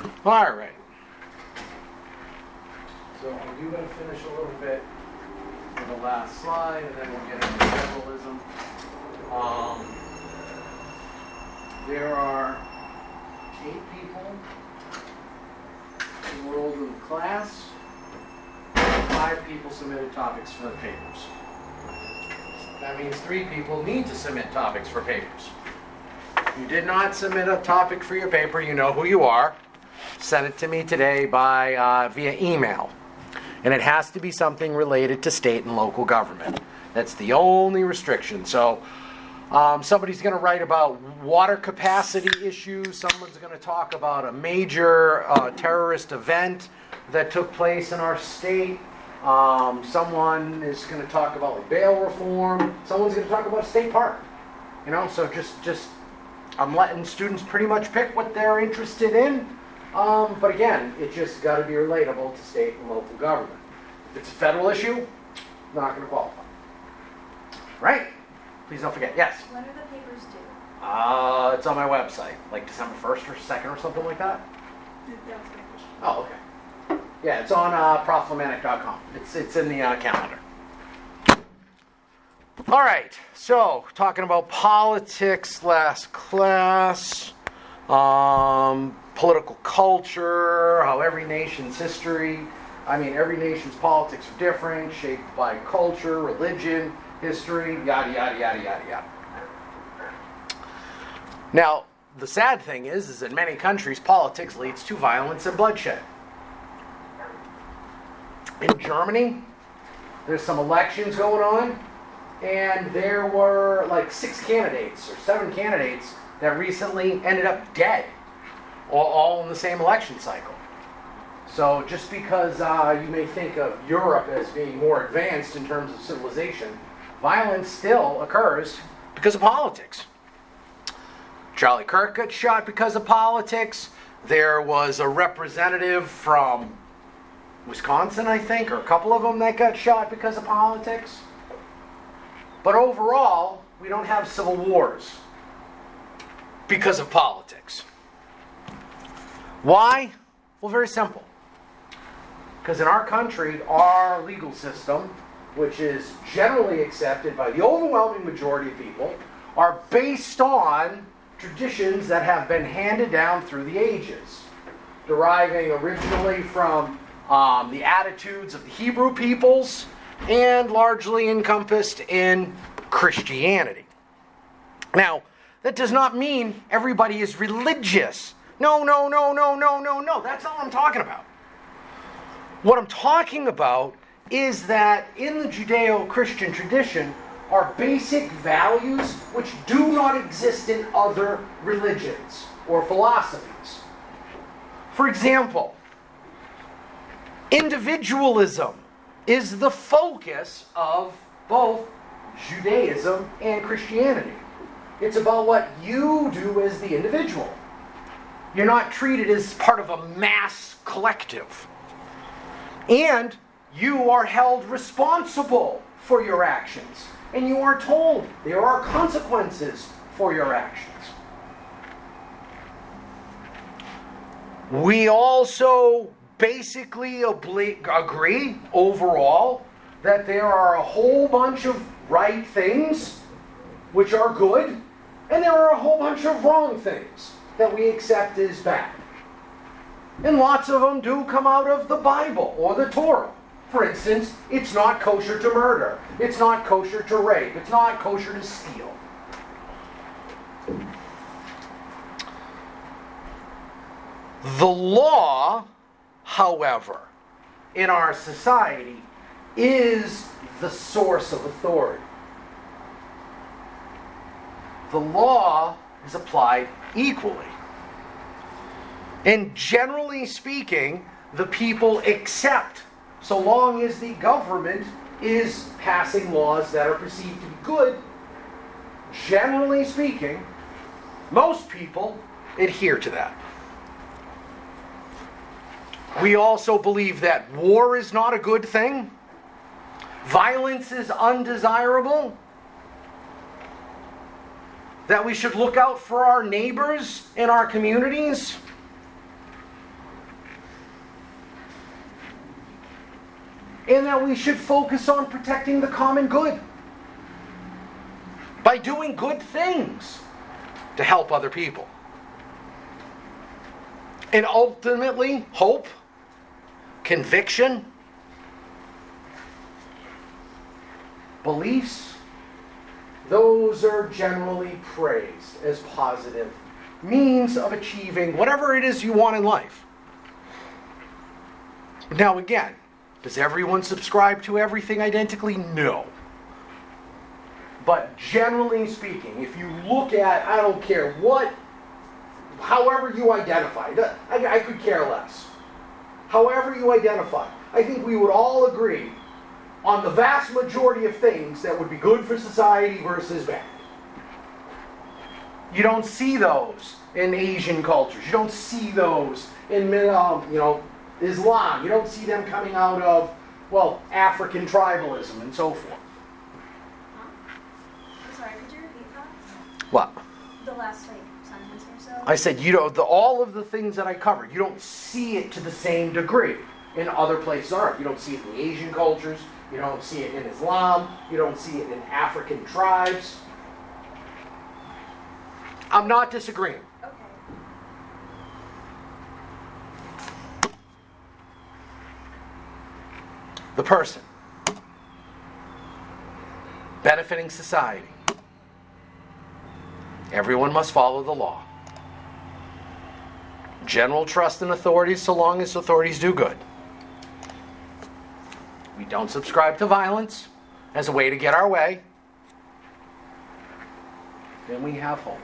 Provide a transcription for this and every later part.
All right. So I do going to finish a little bit with the last slide, and then we'll get into federalism. There are 8 people enrolled in the class. 5 people submitted topics for the papers. That means 3 people need to submit topics for papers. If you did not submit a topic for your paper, you know who you are. Send it to me today via email. And it has to be something related to state and local government. That's the only restriction. So somebody's going to write about water capacity issues. Someone's going to talk about a major terrorist event that took place in our state. Someone is going to talk about bail reform. Someone's going to talk about a state park. So just I'm letting students pretty much pick what they're interested in. But again, it just got to be relatable to state and local government. If it's a federal issue, not going to qualify. Right? Please don't forget. Yes? When are the papers due? It's on my website, like December 1st or 2nd or something like that. That was my question. Oh, okay. Yeah, it's on proflamanic.com. It's in the calendar. All right, so talking about politics last class, political culture, how every nation's every nation's politics are different, shaped by culture, religion, history, yada, yada, yada, yada, yada. Now, the sad thing is in many countries, politics leads to violence and bloodshed. In Germany, there's some elections going on, and there were like 6 candidates or 7 candidates that recently ended up dead, all in the same election cycle. So just because you may think of Europe as being more advanced in terms of civilization, violence still occurs because of politics. Charlie Kirk got shot because of politics. There was a representative from Wisconsin, I think, or a couple of them that got shot because of politics. But overall, we don't have civil wars because of politics. Why? Well, very simple. Because in our country, our legal system, which is generally accepted by the overwhelming majority of people, are based on traditions that have been handed down through the ages, deriving originally from the attitudes of the Hebrew peoples and largely encompassed in Christianity. Now, that does not mean everybody is religious. No. That's not what I'm talking about. What I'm talking about is that in the Judeo-Christian tradition are basic values which do not exist in other religions or philosophies. For example, individualism is the focus of both Judaism and Christianity. It's about what you do as the individual. You're not treated as part of a mass collective. And you are held responsible for your actions. And you are told there are consequences for your actions. We also basically agree overall that there are a whole bunch of right things which are good, and there are a whole bunch of wrong things that we accept as bad. And lots of them do come out of the Bible or the Torah. For instance, it's not kosher to murder. It's not kosher to rape. It's not kosher to steal. The law, however, in our society is the source of authority. The law is applied equally. And generally speaking, the people accept, so long as the government is passing laws that are perceived to be good, generally speaking, most people adhere to that. We also believe that war is not a good thing. Violence is undesirable. That we should look out for our neighbors in our communities. and that we should focus on protecting the common good by doing good things to help other people. And ultimately, hope, conviction, beliefs, those are generally praised as positive means of achieving whatever it is you want in life. Now again, does everyone subscribe to everything identically? No. But generally speaking, if you look at, I don't care what, however you identify, I could care less. However you identify, I think we would all agree on the vast majority of things that would be good for society versus bad. You don't see those in Asian cultures. You don't see those in Islam. You don't see them coming out of, African tribalism and so forth. I'm sorry, could you repeat that? What? The last sentence or so? I said, all of the things that I covered, you don't see it to the same degree in other places. You don't see it in the Asian cultures. You don't see it in Islam. You don't see it in African tribes. I'm not disagreeing. Okay. The person benefiting society. Everyone must follow the law. General trust in authorities so long as authorities do good. We don't subscribe to violence as a way to get our way. Then we have hope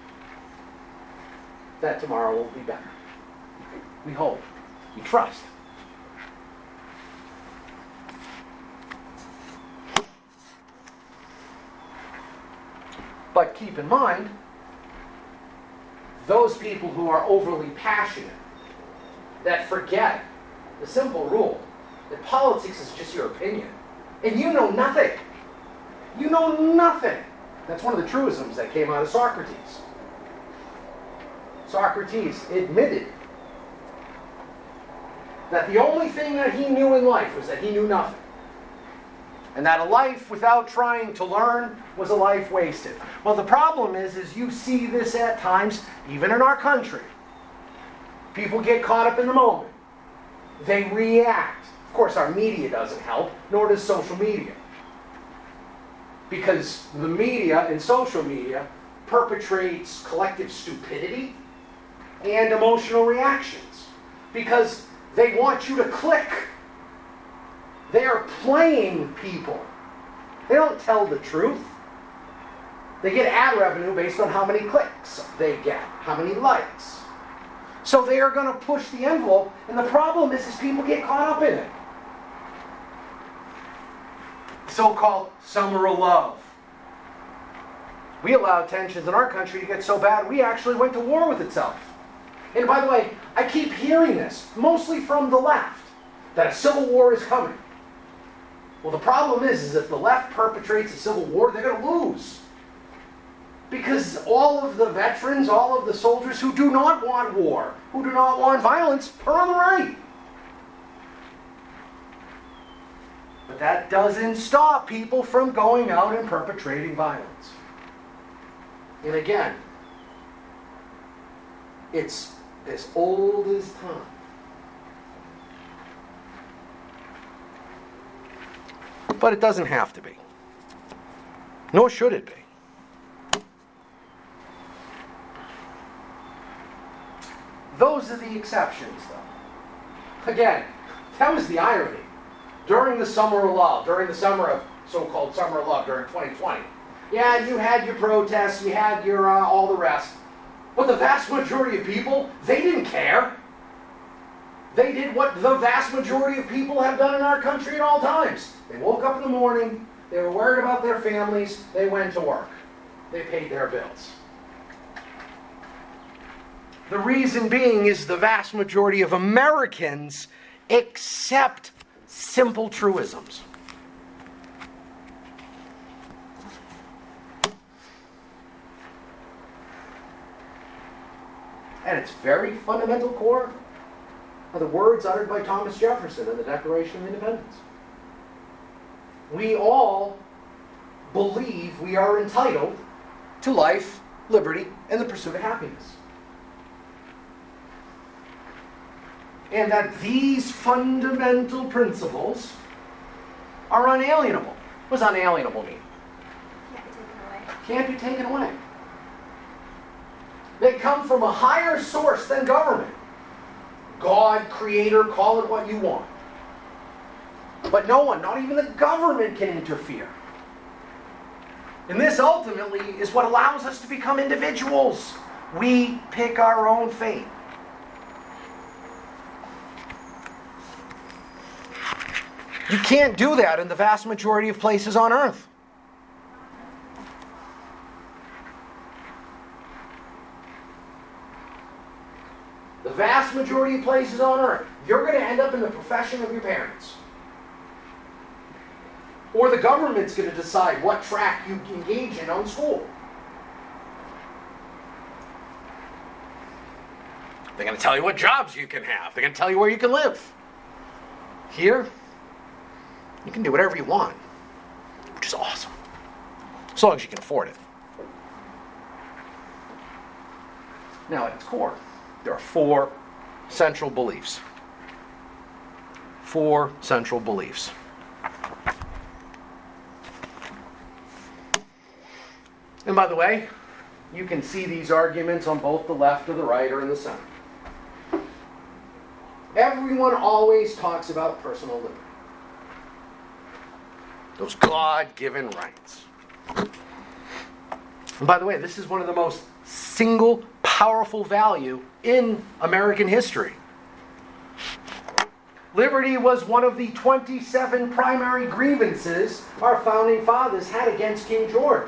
that tomorrow will be better. We hope. We trust. But keep in mind, those people who are overly passionate, that forget the simple rule that politics is just your opinion. And you know nothing. You know nothing. That's one of the truisms that came out of Socrates. Socrates admitted that the only thing that he knew in life was that he knew nothing. And that a life without trying to learn was a life wasted. Well, the problem is you see this at times, even in our country. People get caught up in the moment. They react. Of course, our media doesn't help, nor does social media. Because the media and social media perpetrates collective stupidity and emotional reactions. Because they want you to click. They are playing people. They don't tell the truth. They get ad revenue based on how many clicks they get, how many likes. So they are going to push the envelope, and the problem is people get caught up in it. So-called summer of love. We allowed tensions in our country to get so bad, we actually went to war with itself. And by the way, I keep hearing this, mostly from the left, that a civil war is coming. Well, the problem is if the left perpetrates a civil war, they're going to lose. Because all of the veterans, all of the soldiers who do not want war, who do not want violence, are on the right. But that doesn't stop people from going out and perpetrating violence. And again, it's as old as time. But it doesn't have to be. Nor should it be. Those are the exceptions, though. Again, that was the irony. During the summer of love, during the summer of so-called summer of love during 2020, yeah, you had your protests, you had your all the rest. But the vast majority of people, they didn't care. They did what the vast majority of people have done in our country at all times. They woke up in the morning, they were worried about their families, they went to work. They paid their bills. The reason being is the vast majority of Americans accept simple truisms. At its very fundamental core are the words uttered by Thomas Jefferson in the Declaration of Independence. we all believe we are entitled to life, liberty, and the pursuit of happiness. And that these fundamental principles are unalienable. What does unalienable mean? Can't be taken away. Can't be taken away. They come from a higher source than government. God, creator, call it what you want. But no one, not even the government, can interfere. And this ultimately is what allows us to become individuals. We pick our own fate. You can't do that in the vast majority of places on earth. The vast majority of places on earth, you're going to end up in the profession of your parents. Or the government's going to decide what track you engage in on school. They're going to tell you what jobs you can have. They're going to tell you where you can live. Here, you can do whatever you want, which is awesome. As long as you can afford it. Now, at its core, there are 4 central beliefs. 4 central beliefs. And by the way, you can see these arguments on both the left or the right or in the center. Everyone always talks about personal liberty. Those God-given rights. And by the way, this is one of the most single powerful value in American history. Liberty was one of the 27 primary grievances our founding fathers had against King George.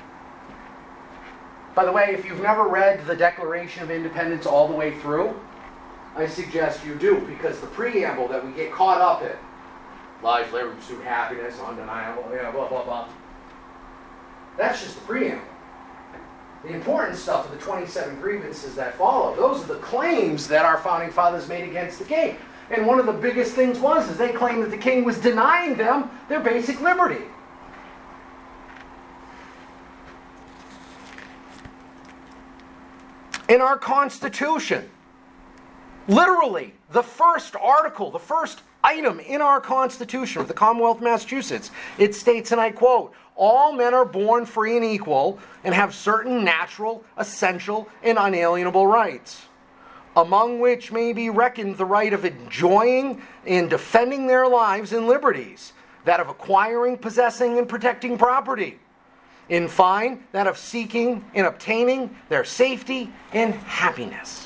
By the way, if you've never read the Declaration of Independence all the way through, I suggest you do, because the preamble that we get caught up in, life, liberty, pursuit, happiness, undeniable, blah, blah, blah. That's just the preamble. The important stuff of the 27 grievances that follow, those are the claims that our founding fathers made against the king. And one of the biggest things is they claimed that the king was denying them their basic liberty. In our Constitution, literally, the first article, the first item in our Constitution of the Commonwealth of Massachusetts, it states, and I quote, "All men are born free and equal and have certain natural, essential, and unalienable rights, among which may be reckoned the right of enjoying and defending their lives and liberties, that of acquiring, possessing, and protecting property. In fine, that of seeking and obtaining their safety and happiness."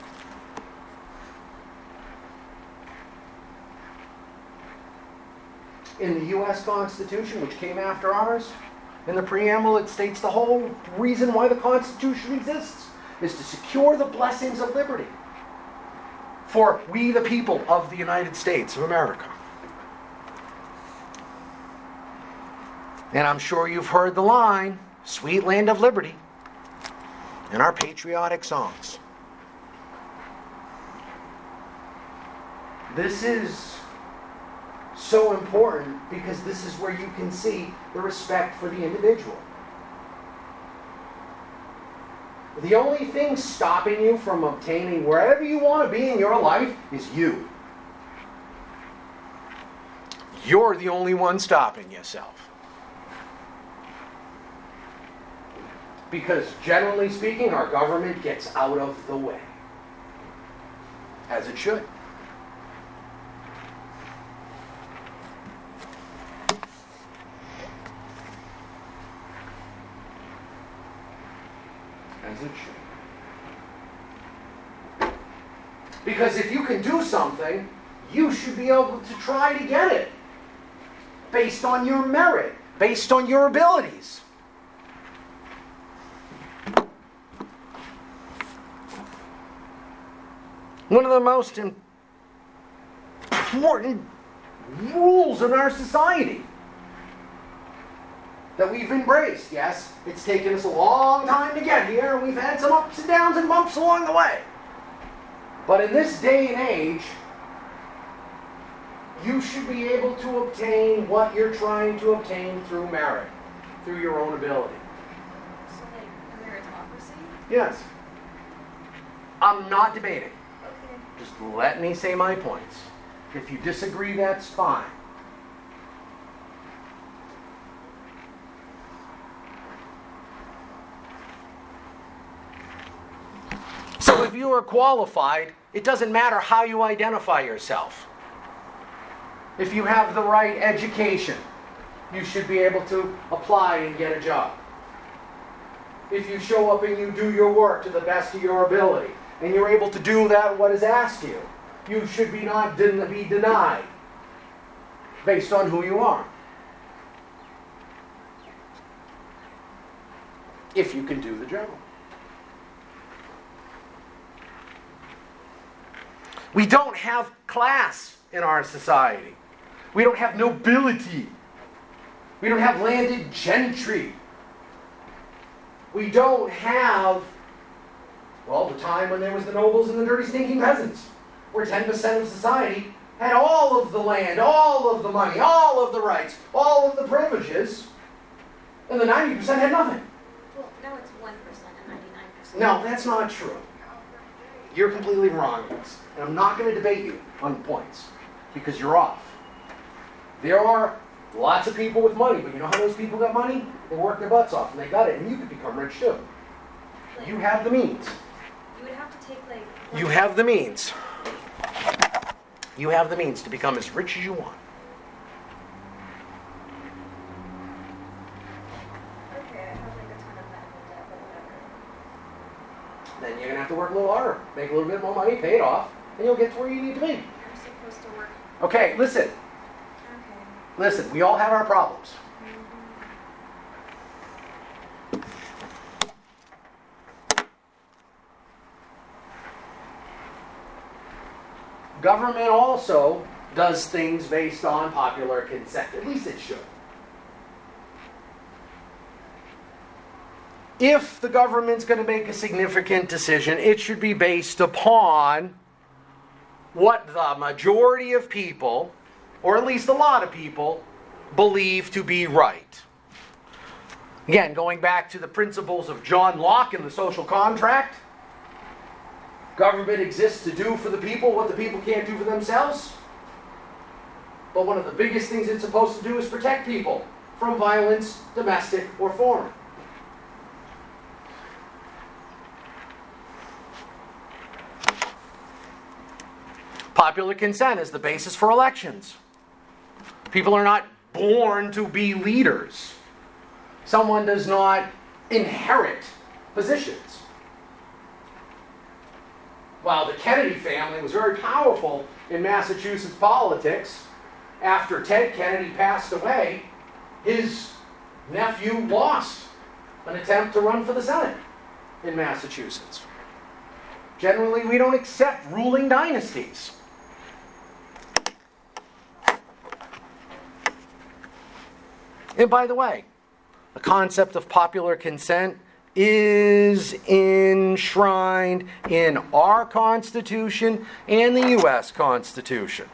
In the U.S. Constitution, which came after ours, in the preamble it states the whole reason why the Constitution exists is to secure the blessings of liberty for we the people of the United States of America. And I'm sure you've heard the line, "Sweet land of liberty," in our patriotic songs. This is so important because this is where you can see the respect for the individual. The only thing stopping you from obtaining wherever you want to be in your life is you. You're the only one stopping yourself. Because generally speaking, our government gets out of the way. As it should. As it should. Because if you can do something, you should be able to try to get it. Based on your merit. Based on your abilities. One of the most important rules in our society that we've embraced. Yes, it's taken us a long time to get here, and we've had some ups and downs and bumps along the way. But in this day and age, You should be able to obtain what you're trying to obtain through merit, through your own ability. So like a meritocracy? Yes. I'm not debating. Okay. Just let me say my points. If you disagree, that's fine. So if you are qualified, it doesn't matter how you identify yourself. If you have the right education, you should be able to apply and get a job. If you show up and you do your work to the best of your ability, and you're able to do that what is asked you, you should be not be denied based on who you are. If you can do the job. We don't have class in our society. We don't have nobility. We don't have landed gentry. We don't have, well, the time when there was the nobles and the dirty stinking peasants, where 10% of society had all of the land, all of the money, all of the rights, all of the privileges, and the 90% had nothing. Well, now it's 1% and 99%. No, that's not true. You're completely wrong in this. And I'm not going to debate you on points, because you're off. There are lots of people with money, but you know how those people got money? They worked their butts off, and they got it, and you could become rich too. Like, You have the means. You would have to take like... You have the means. You have the means to become as rich as you want. Okay, I have like a ton of medical debt, but whatever. Then you're going to have to work a little harder, make a little bit more money, pay it off, and you'll get to where you need to be. I'm supposed to work... Okay, listen. Okay. Listen, we all have our problems. Government also does things based on popular consent. At least it should. If the government's going to make a significant decision, it should be based upon what the majority of people, or at least a lot of people, believe to be right. Again, going back to the principles of John Locke and the social contract, government exists to do for the people what the people can't do for themselves. But one of the biggest things it's supposed to do is protect people from violence, domestic or foreign. Popular consent is the basis for elections. People are not born to be leaders. Someone does not inherit positions. While the Kennedy family was very powerful in Massachusetts politics, after Ted Kennedy passed away, his nephew lost an attempt to run for the Senate in Massachusetts. Generally, we don't accept ruling dynasties. And by the way, the concept of popular consent is enshrined in our Constitution and the U.S. Constitution.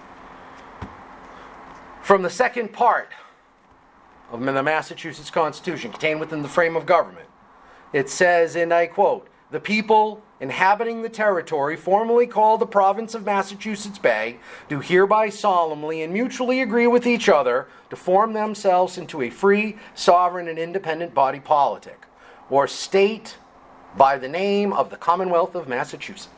From the second part of the Massachusetts Constitution, contained within the frame of government, it says, and I quote, "The people inhabiting the territory formerly called the province of Massachusetts Bay do hereby solemnly and mutually agree with each other to form themselves into a free, sovereign, and independent body politic, or state by the name of the Commonwealth of Massachusetts."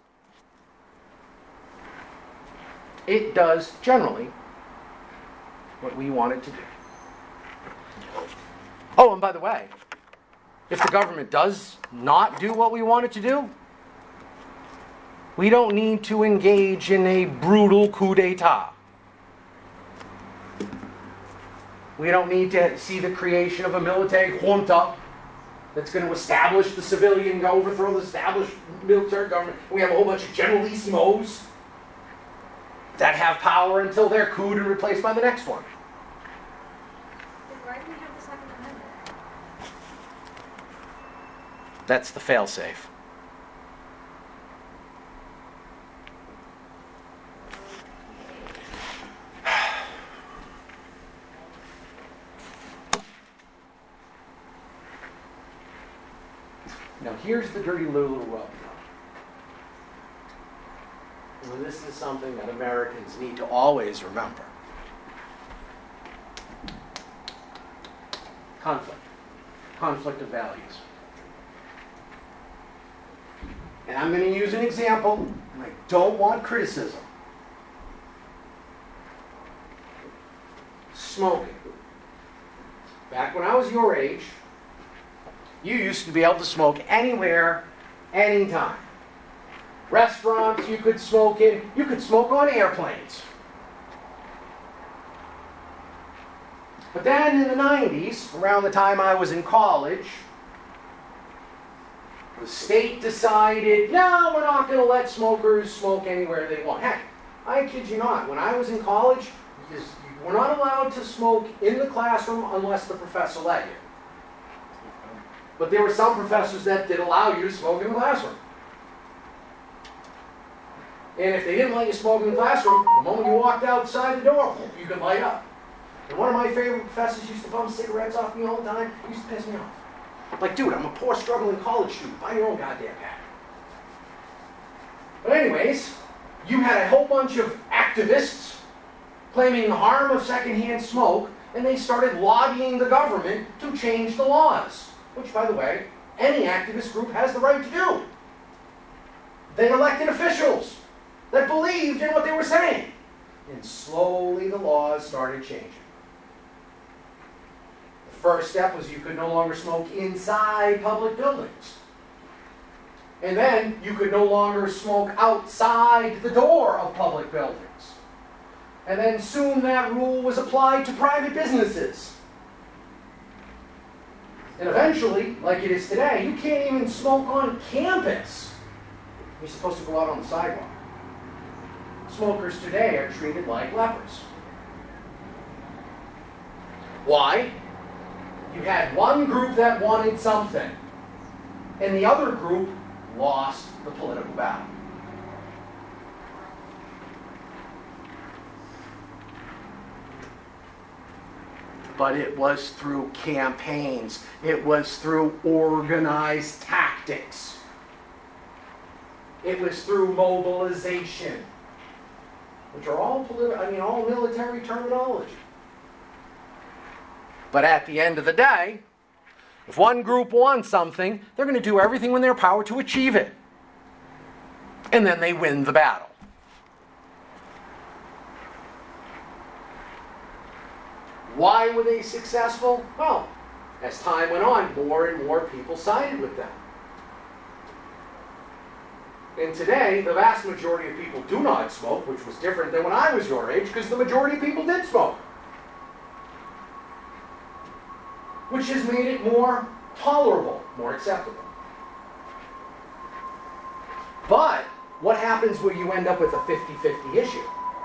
It does generally what we want it to do. Oh, and by the way, if the government does not do what we want it to do, we don't need to engage in a brutal coup d'etat. We don't need to see the creation of a military junta that's going to establish the civilian, overthrow the established military government. We have a whole bunch of generalissimos that have power until they're couped and replaced by the next one. Then why do we have the Second Amendment? That's the fail-safe. Now here's the dirty little rub. And this is something that Americans need to always remember. Conflict. Conflict of values. And I'm going to use an example, and I don't want criticism. Smoking. Back when I was your age, you used to be able to smoke anywhere, anytime. Restaurants you could smoke in. You could smoke on airplanes. But then in the 90s, around the time I was in college, the state decided, no, we're not going to let smokers smoke anywhere they want. Heck, I kid you not, when I was in college, you were not allowed to smoke in the classroom unless the professor let you. But there were some professors that did allow you to smoke in the classroom. And if they didn't let you smoke in the classroom, the moment you walked outside the door, you could light up. And one of my favorite professors used to bum cigarettes off me all the time. It used to piss me off. Like, dude, I'm a poor, struggling college student. Buy your own goddamn pack. But anyways, you had a whole bunch of activists claiming the harm of secondhand smoke, and they started lobbying the government to change the laws. Which, by the way, any activist group has the right to do. They elected officials that believed in what they were saying. And slowly the laws started changing. The first step was you could no longer smoke inside public buildings. And then you could no longer smoke outside the door of public buildings. And then soon that rule was applied to private businesses. And eventually, like it is today, you can't even smoke on campus. You're supposed to go out on the sidewalk. Smokers today are treated like lepers. Why? You had one group that wanted something, and the other group lost the political battle. But it was through campaigns. It was through organized tactics. It was through mobilization, which are all all military terminology. But at the end of the day, if one group wants something, they're going to do everything in their power to achieve it. And then they win the battle. Why were they successful? Well, as time went on, more and more people sided with them. And today, the vast majority of people do not smoke, which was different than when I was your age, because the majority of people did smoke. Which has made it more tolerable, more acceptable. But what happens when you end up with a 50-50 issue?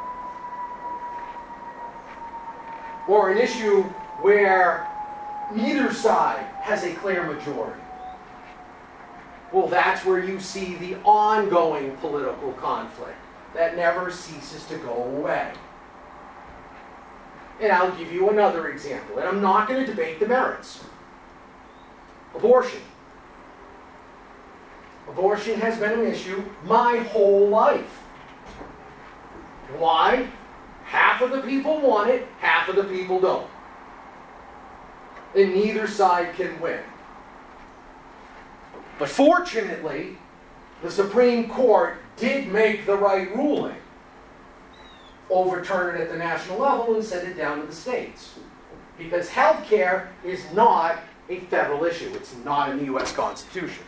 Or an issue where neither side has a clear majority? Well, that's where you see the ongoing political conflict that never ceases to go away. And I'll give you another example, and I'm not going to debate the merits. Abortion. Abortion has been an issue my whole life. Why? Half of the people want it, half of the people don't. And neither side can win. But fortunately, the Supreme Court did make the right ruling. Overturn it at the national level and send it down to the states. Because health care is not a federal issue. It's not in the U.S. Constitution.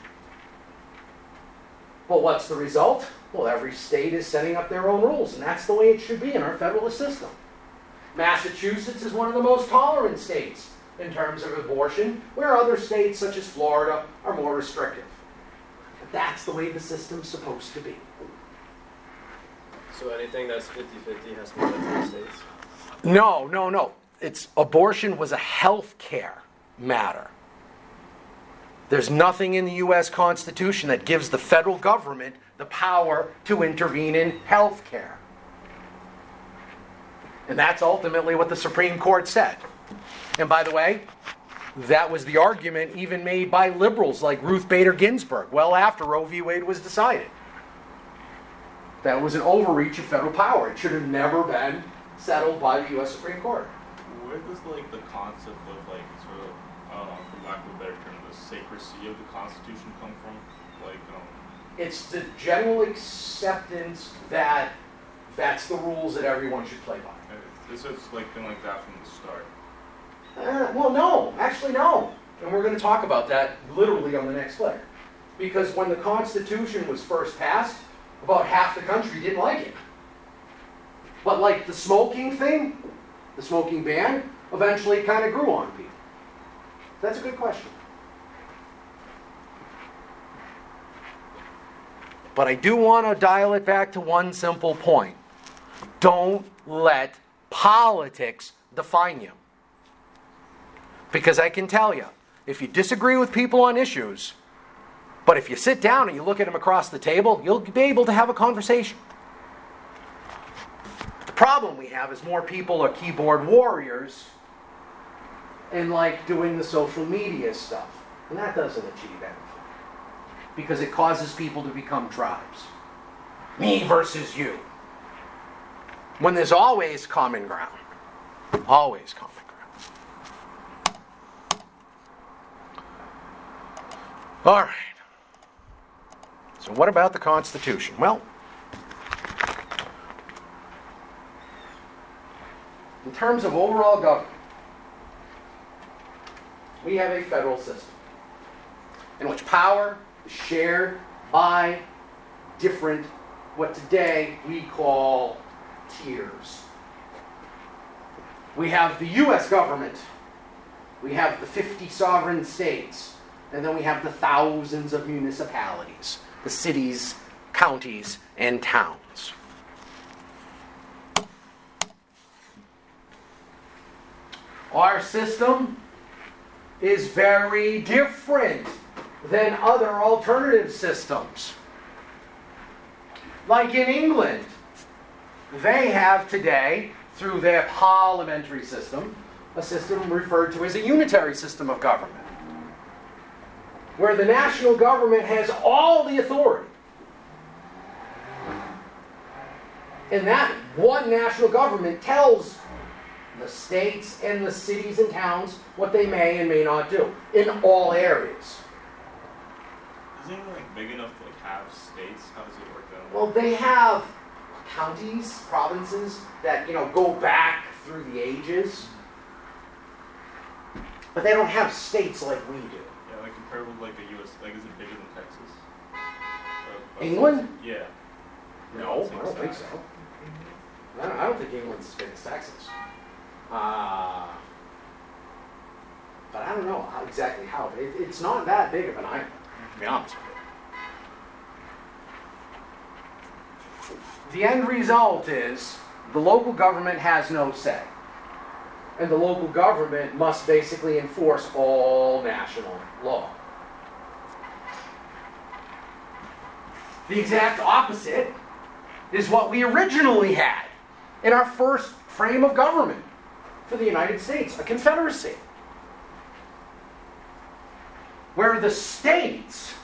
Well, what's the result? Well, every state is setting up their own rules, and that's the way it should be in our federalist system. Massachusetts is one of the most tolerant states in terms of abortion, where other states, such as Florida, are more restrictive. But that's the way the system's supposed to be. So anything that's 50-50 has to be done in the states? No. Abortion was a health care matter. There's nothing in the U.S. Constitution that gives the federal government the power to intervene in health care. And that's ultimately what the Supreme Court said. And by the way, That was the argument even made by liberals like Ruth Bader Ginsburg, well after Roe v. Wade was decided. That was an overreach of federal power. It should have never been settled by the U.S. Supreme Court. Where does the concept of sort of, for lack of a better term, the sacredcy of the Constitution come from? It's the general acceptance that that's the rules that everyone should play by. It's been like that from the start. Well, no. Actually, no. And we're going to talk about that literally on the next slide. Because when the Constitution was first passed, about half the country didn't like it. But like the smoking thing, the smoking ban, eventually kind of grew on people. That's a good question. But I do want to dial it back to one simple point. Don't let politics define you. Because I can tell you, if you disagree with people on issues, but if you sit down and you look at them across the table, you'll be able to have a conversation. The problem we have is more people are keyboard warriors and like doing the social media stuff. And that doesn't achieve anything. Because it causes people to become tribes. Me versus you. When there's always common ground. Always common ground. All right. So what about the Constitution? Well, in terms of overall government, we have a federal system in which power is shared by different, what today we call tiers. We have the U.S. government, we have the 50 sovereign states, and then we have the thousands of municipalities, the cities, counties, and towns. Our system is very different than other alternative systems. Like in England, they have today, through their parliamentary system, a system referred to as a unitary system of government, where the national government has all the authority. And that one national government tells the states and the cities and towns what they may and may not do in all areas. Is England big enough to have states? How does it work out? Well, they have counties, provinces that go back through the ages, but they don't have states like we do. Yeah, compared with the U.S., is it bigger than Texas? England? Yeah. No, I don't think so. I don't think England's as big as Texas. But I don't know exactly how. It's not that big of an island, to be honest with you. The end result is the local government has no say. And the local government must basically enforce all national law. The exact opposite is what we originally had in our first frame of government for the United States, a confederacy, where the states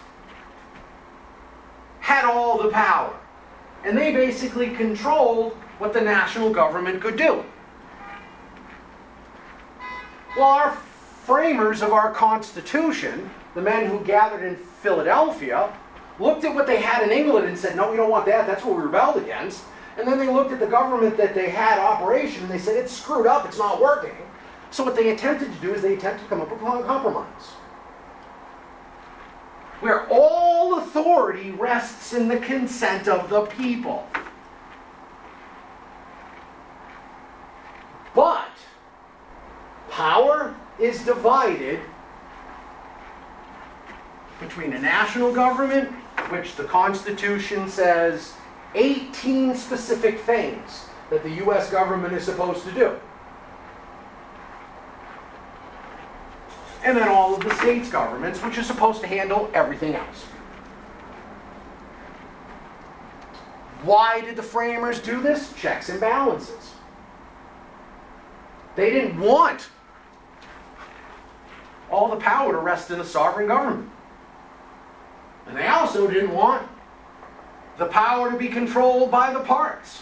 had all the power, and they basically controlled what the national government could do. Well, our framers of our Constitution, the men who gathered in Philadelphia, looked at what they had in England and said, no, we don't want that, that's what we rebelled against. And then they looked at the government that they had operation and they said, it's screwed up, it's not working. So what they attempted to do is they attempted to come up with a compromise, where all authority rests in the consent of the people. But power is divided between a national government, which the Constitution says 18 specific things that the U.S. government is supposed to do. And then all of the states' governments, which are supposed to handle everything else. Why did the framers do this? Checks and balances. They didn't want all the power to rest in a sovereign government. And they also didn't want the power to be controlled by the parts.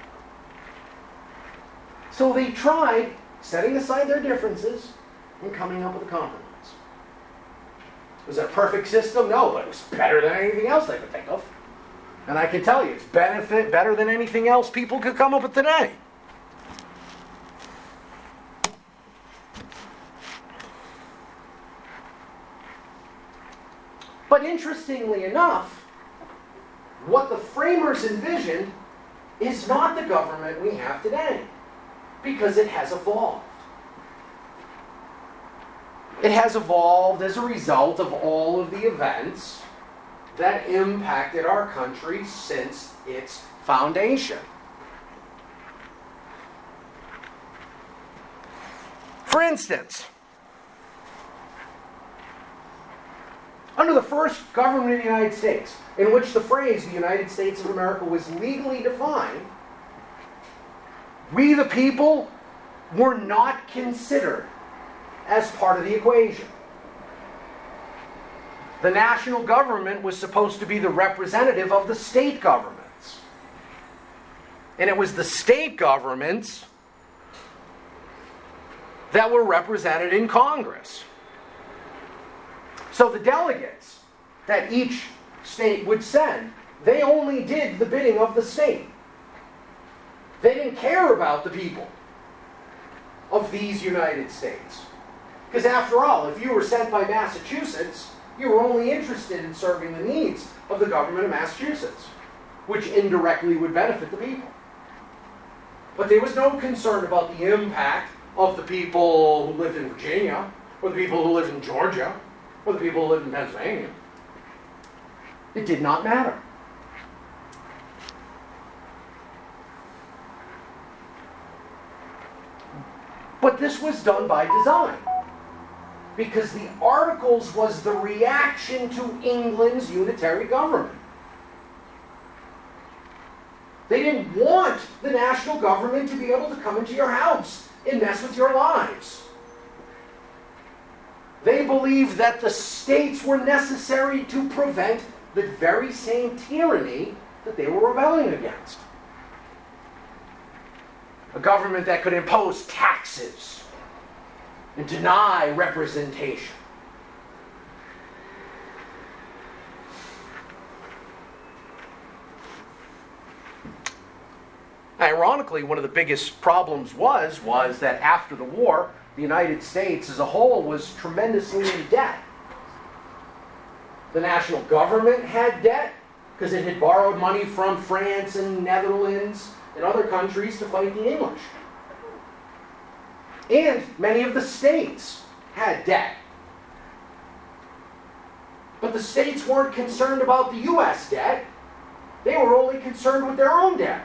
So they tried setting aside their differences and coming up with a compromise. Was it a perfect system? No, but it was better than anything else they could think of. And I can tell you, it's better than anything else people could come up with today. But interestingly enough, what the framers envisioned is not the government we have today, because it has evolved. It has evolved as a result of all of the events that impacted our country since its foundation. For instance, under the first government of the United States, in which the phrase the United States of America was legally defined, we the people were not considered as part of the equation. The national government was supposed to be the representative of the state governments. And it was the state governments that were represented in Congress. So the delegates that each state would send, they only did the bidding of the state. They didn't care about the people of these United States. Because after all, if you were sent by Massachusetts, you were only interested in serving the needs of the government of Massachusetts, which indirectly would benefit the people. But there was no concern about the impact of the people who lived in Virginia, or the people who lived in Georgia, or the people who lived in Pennsylvania. It did not matter. But this was done by design, because the Articles was the reaction to England's unitary government. They didn't want the national government to be able to come into your house and mess with your lives. They believed that the states were necessary to prevent the very same tyranny that they were rebelling against. A government that could impose taxes and deny representation. Ironically, one of the biggest problems was that after the war, the United States as a whole was tremendously in debt. The national government had debt because it had borrowed money from France and Netherlands and other countries to fight the English. And many of the states had debt. But the states weren't concerned about the U.S. debt. They were only concerned with their own debt.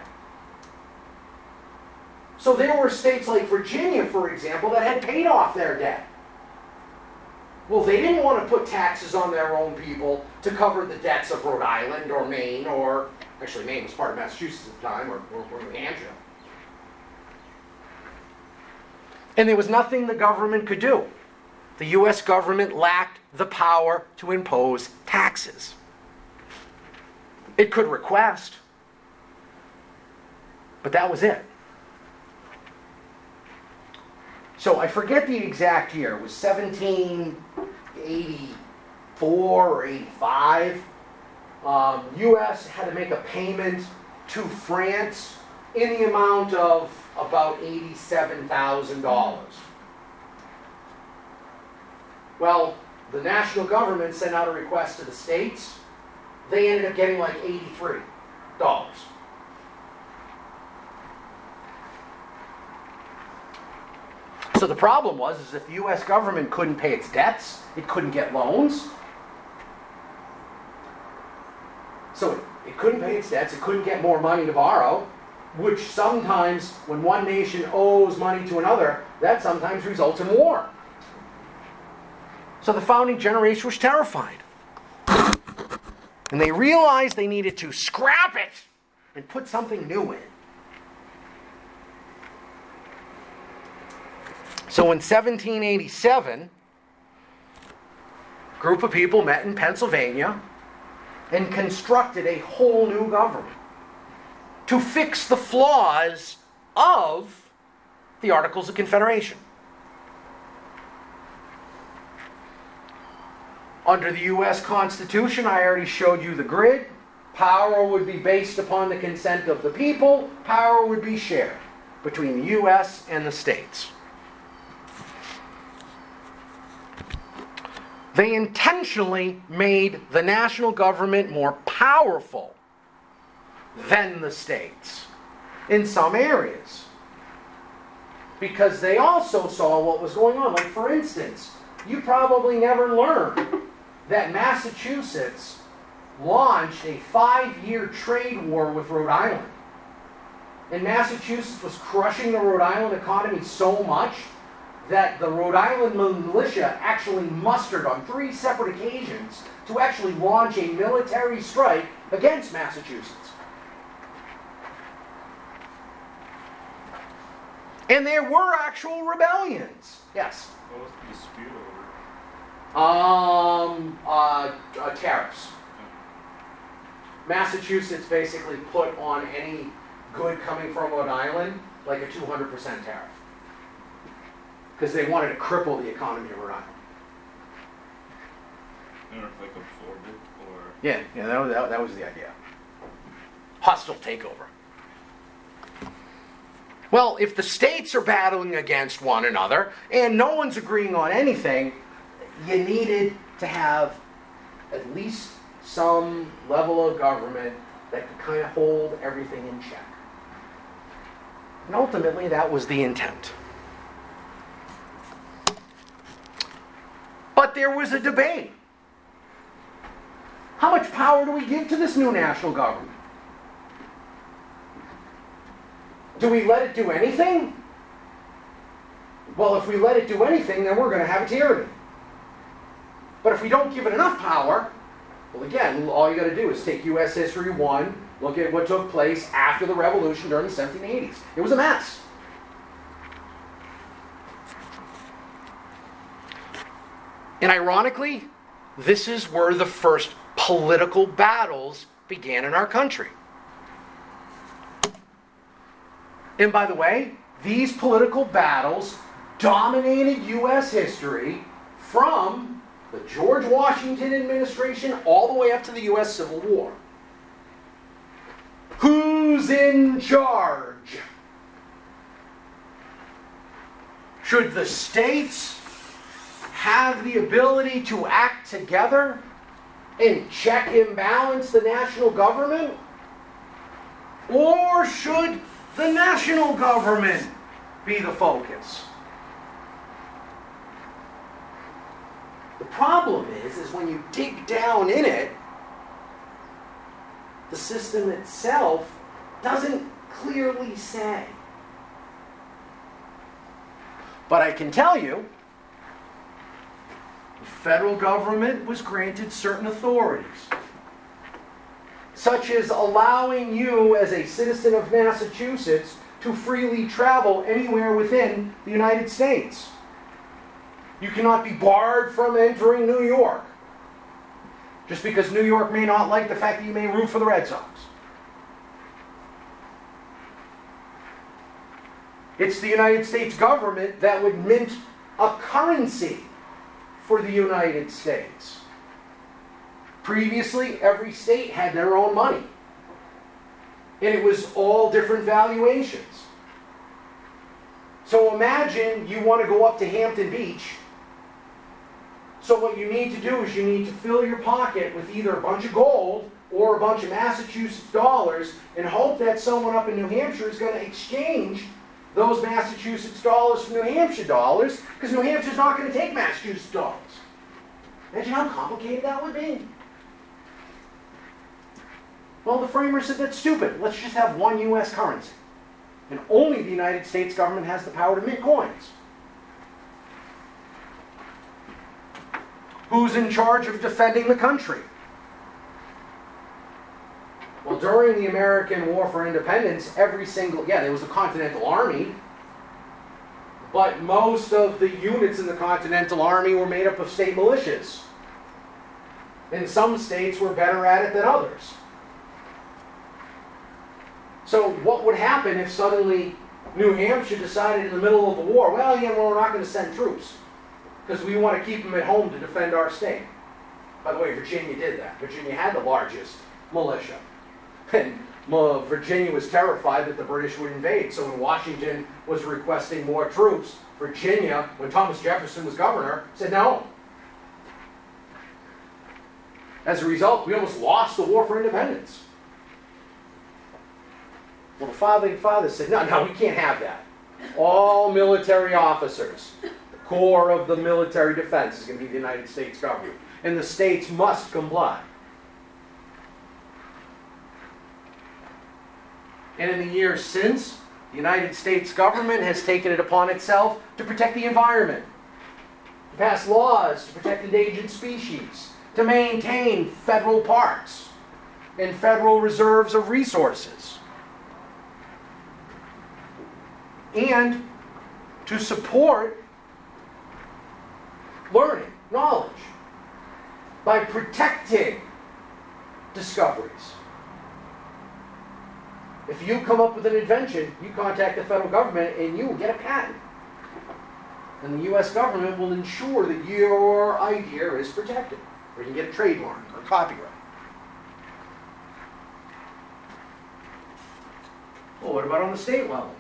So there were states like Virginia, for example, that had paid off their debt. Well, they didn't want to put taxes on their own people to cover the debts of Rhode Island or Maine, or actually Maine was part of Massachusetts at the time, or New Hampshire. And there was nothing the government could do. The U.S. government lacked the power to impose taxes. It could request, but that was it. So I forget the exact year. It was 1784 or 85. U.S. had to make a payment to France in the amount of about $87,000. Well, the national government sent out a request to the states. They ended up getting like $83. So the problem was if the U.S. government couldn't pay its debts, it couldn't get loans. So it couldn't pay its debts, it couldn't get more money to borrow, which sometimes, when one nation owes money to another, that sometimes results in war. So the founding generation was terrified. And they realized they needed to scrap it and put something new in. So in 1787, group of people met in Pennsylvania and constructed a whole new government to fix the flaws of the Articles of Confederation. Under the U.S. Constitution, I already showed you the grid. Power would be based upon the consent of the people. Power would be shared between the U.S. and the states. They intentionally made the national government more powerful than the states in some areas, because they also saw what was going on. Like, for instance, you probably never learned that Massachusetts launched a 5-year trade war with Rhode Island. And Massachusetts was crushing the Rhode Island economy so much that the Rhode Island militia actually mustered on 3 separate occasions to actually launch a military strike against Massachusetts. And there were actual rebellions. Yes? What was the dispute over? Tariffs. Massachusetts basically put on any good coming from Rhode Island like a 200% tariff, because they wanted to cripple the economy of Rhode Island. Or like absorb it, or Yeah, that was the idea. Hostile takeover. Well, if the states are battling against one another and no one's agreeing on anything, you needed to have at least some level of government that could kind of hold everything in check. And ultimately, that was the intent. But there was a debate. How much power do we give to this new national government? Do we let it do anything? Well, if we let it do anything, then we're going to have a tyranny. But if we don't give it enough power, well, again, all you got to do is take U.S. History 1, look at what took place after the Revolution during the 1780s. It was a mess. And ironically, this is where the first political battles began in our country. And by the way, these political battles dominated U.S. history from the George Washington administration all the way up to the U.S. Civil War. Who's in charge? Should the states have the ability to act together and check and balance the national government? Or should the national government be the focus? The problem is when you dig down in it, the system itself doesn't clearly say. But I can tell you, the federal government was granted certain authorities, such as allowing you as a citizen of Massachusetts to freely travel anywhere within the United States. You cannot be barred from entering New York, just because New York may not like the fact that you may root for the Red Sox. It's the United States government that would mint a currency for the United States. Previously, every state had their own money. And it was all different valuations. So imagine you want to go up to Hampton Beach. So what you need to do is you need to fill your pocket with either a bunch of gold or a bunch of Massachusetts dollars and hope that someone up in New Hampshire is going to exchange those Massachusetts dollars for New Hampshire dollars, because New Hampshire's not going to take Massachusetts dollars. Imagine how complicated that would be. Well, the framers said that's stupid. Let's just have one U.S. currency. And only the United States government has the power to mint coins. Who's in charge of defending the country? Well, during the American War for Independence, there was the Continental Army, but most of the units in the Continental Army were made up of state militias. And some states were better at it than others. So what would happen if suddenly New Hampshire decided in the middle of the war, well, we're not going to send troops because we want to keep them at home to defend our state. By the way, Virginia did that. Virginia had the largest militia. And Virginia was terrified that the British would invade. So when Washington was requesting more troops, Virginia, when Thomas Jefferson was governor, said no. As a result, we almost lost the war for independence. Well, the founding fathers said, no, we can't have that. All military officers, the core of the military defense is going to be the United States government. And the states must comply. And in the years since, the United States government has taken it upon itself to protect the environment, to pass laws to protect endangered species, to maintain federal parks and federal reserves of resources, and to support learning, knowledge, by protecting discoveries. If you come up with an invention, you contact the federal government and you will get a patent. And the U.S. government will ensure that your idea is protected. Or you can get a trademark or copyright. Well, what about on the state level?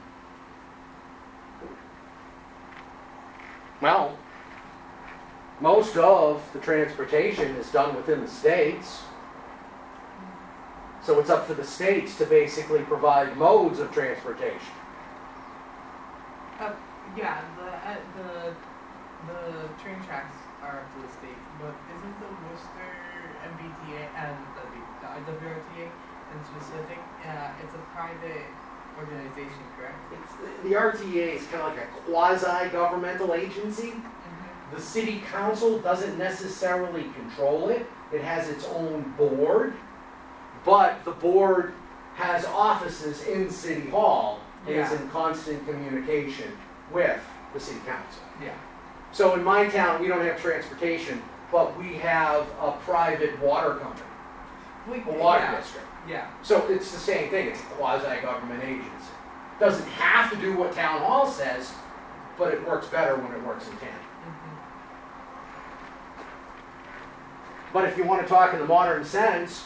Well, most of the transportation is done within the states. So it's up to the states to basically provide modes of transportation. Yeah, the train tracks are up to the state, but isn't the Worcester MBTA and the IWRTA in specific, it's a private organization, correct? The RTA is kind of like a quasi-governmental agency. Mm-hmm. The city council doesn't necessarily control it. It has its own board, but the board has offices in City Hall and is in constant communication with the city council. Yeah. So in my town, we don't have transportation, but we have a private water company, a water district. Yeah. So it's the same thing. It's a quasi-government agency. Doesn't have to do what town hall says, but it works better when it works in tandem. Mm-hmm. But if you want to talk in the modern sense,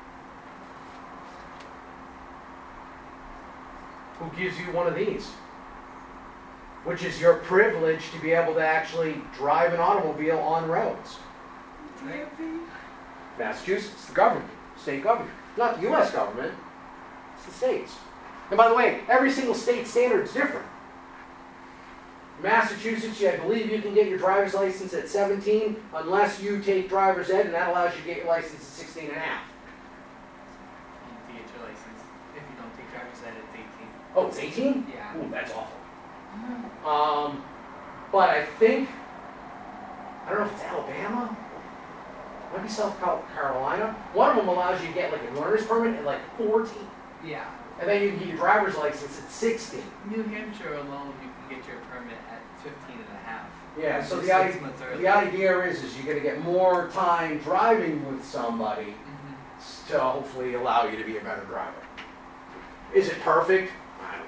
who gives you one of these? Which is your privilege to be able to actually drive an automobile on roads. Massachusetts, the government, state government. Not the U.S. government, it's the states. And by the way, every single state standard is different. Massachusetts, I believe you can get your driver's license at 17 unless you take driver's ed, and that allows you to get your license at 16 and a half. You get your license. If you don't take driver's ed, it's 18. Oh, it's 18? Yeah. Ooh, that's awful. But I think, I don't know if it's Alabama, might be South Carolina. One of them allows you to get like a learner's permit at like 14. Yeah. And then you can get your driver's license at 16. New Hampshire alone, you can get your permit at 15 and a half. Yeah, which so is the 6 months early. idea is you're going to get more time driving with somebody Mm-hmm. to hopefully allow you to be a better driver. Is it perfect? I don't know.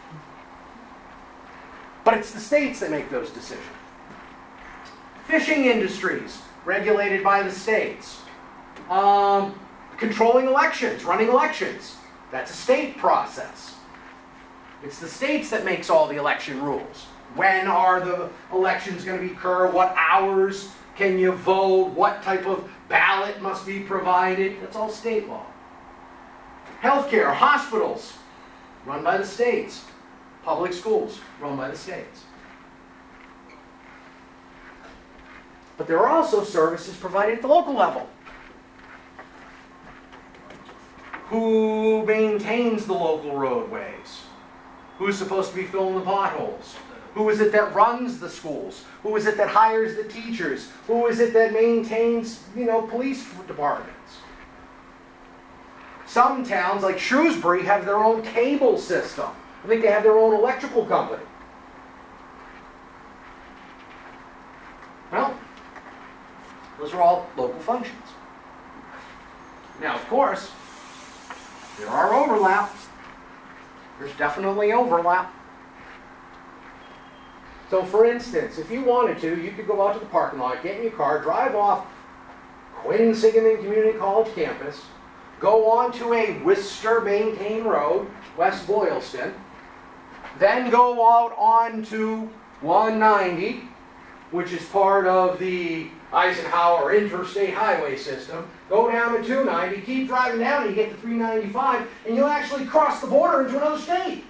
But it's the states that make those decisions. Fishing industries, regulated by the states. Controlling elections, running elections. That's a state process. It's the states that makes all the election rules. When are the elections going to occur? What hours can you vote? What type of ballot must be provided? That's all state law. Healthcare, hospitals, run by the states. Public schools, run by the states. But there are also services provided at the local level. Who maintains the local roadways? Who's supposed to be filling the potholes? Who is it that runs the schools? Who is it that hires the teachers? Who is it that maintains, police departments? Some towns, like Shrewsbury, have their own cable system. I think they have their own electrical company. Well, those are all local functions. Now, of course, there are overlaps. There's definitely overlap. So, for instance, if you wanted to, you could go out to the parking lot, get in your car, drive off Quinsigamond Community College campus, go on to a Worcester-maintained road, West Boylston, then go out onto 190, which is part of the Eisenhower Interstate Highway System, go down to 290, keep driving down, and you get to 395, and you'll actually cross the border into another state.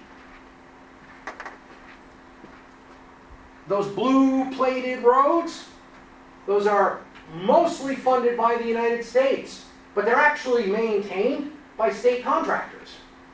Those blue-plated roads, those are mostly funded by the United States, but they're actually maintained by state contractors.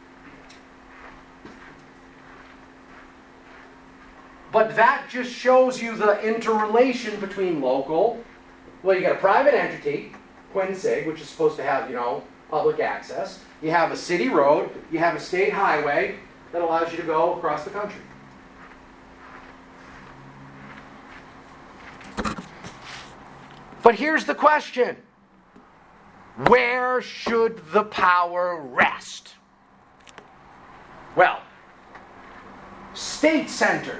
But that just shows you the interrelation between local, well, you got a private entity, Quinsig, which is supposed to have, public access. You have a city road, you have a state highway that allows you to go across the country. But here's the question. Where should the power rest? Well, state-centered.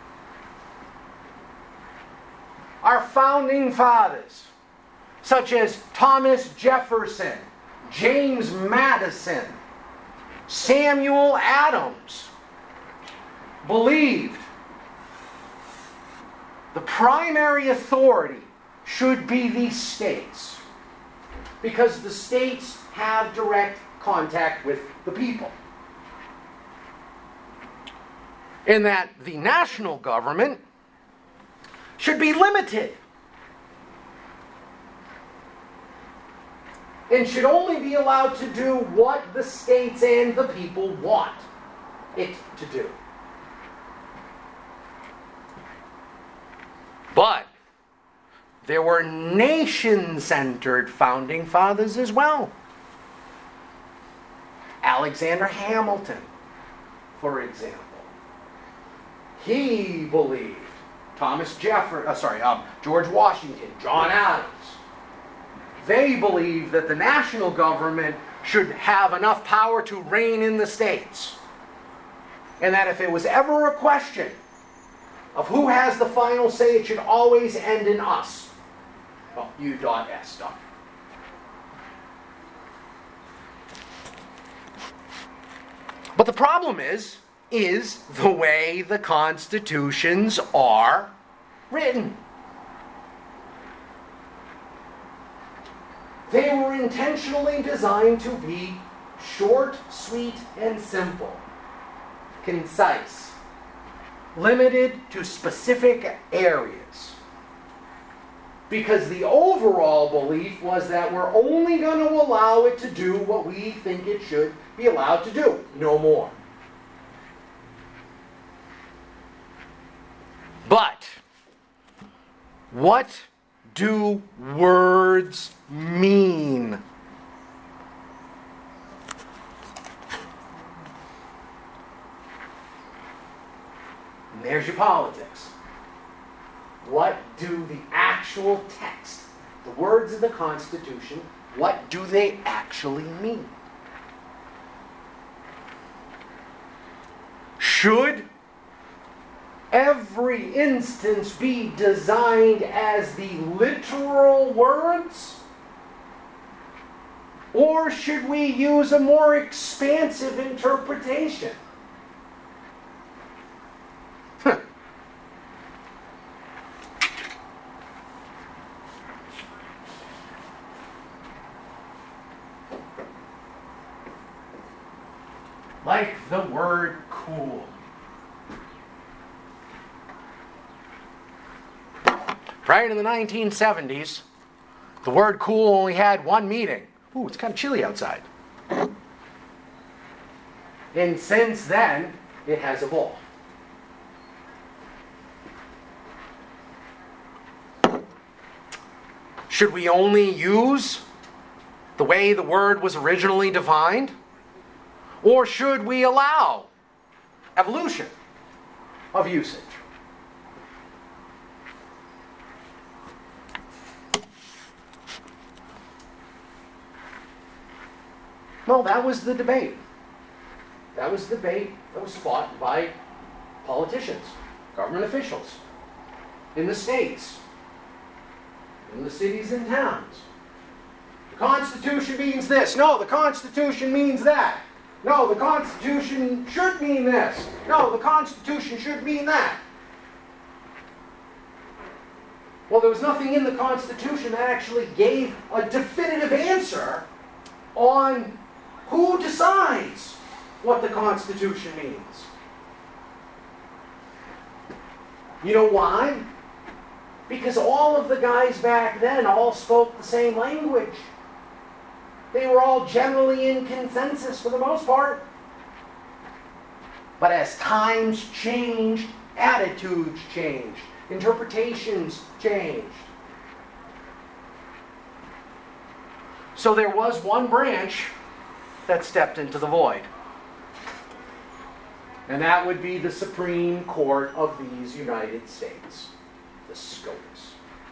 Our founding fathers, such as Thomas Jefferson, James Madison, Samuel Adams, believed the primary authority should be the states, because the states have direct contact with the people. In that the national government should be limited and should only be allowed to do what the states and the people want it to do. But there were nation-centered founding fathers as well. Alexander Hamilton, for example. He believed George Washington, John Adams. They believed that the national government should have enough power to reign in the states. And that if it was ever a question of who has the final say, it should always end in us. Well, U.S. But the problem is the way the constitutions are written. They were intentionally designed to be short, sweet, and simple, concise, limited to specific areas. Because the overall belief was that we're only going to allow it to do what we think it should be allowed to do, no more. But what do words mean? And there's your politics. What do the actual text, the words of the Constitution, what do they actually mean? Should every instance be designed as the literal words? Or should we use a more expansive interpretation? Like the word cool. Prior to the 1970s, the word cool only had one meaning. Ooh, it's kind of chilly outside. And since then, it has evolved. Should we only use the way the word was originally defined? Or should we allow evolution of usage? Well, that was the debate. That was the debate that was fought by politicians, government officials, in the states, in the cities and towns. The Constitution means this. No, the Constitution means that. No, the Constitution should mean this. No, the Constitution should mean that. Well, there was nothing in the Constitution that actually gave a definitive answer on who decides what the Constitution means. You know why? Because all of the guys back then all spoke the same language. They were all generally in consensus for the most part. But as times changed, attitudes changed, interpretations changed. So there was one branch that stepped into the void. And that would be the Supreme Court of these United States, the SCOTUS.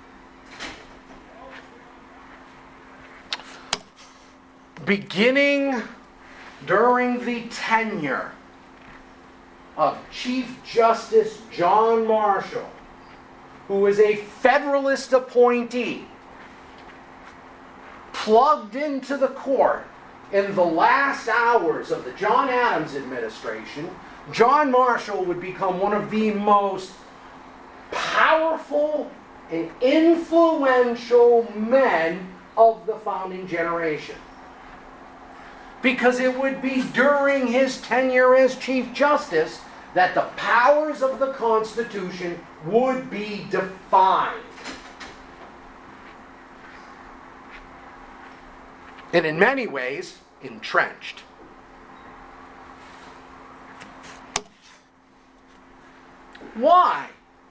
Beginning during the tenure of Chief Justice John Marshall, who was a Federalist appointee, plugged into the court in the last hours of the John Adams administration, John Marshall would become one of the most powerful and influential men of the founding generation. Because it would be during his tenure as Chief Justice that the powers of the Constitution would be defined. And in many ways, entrenched. Why?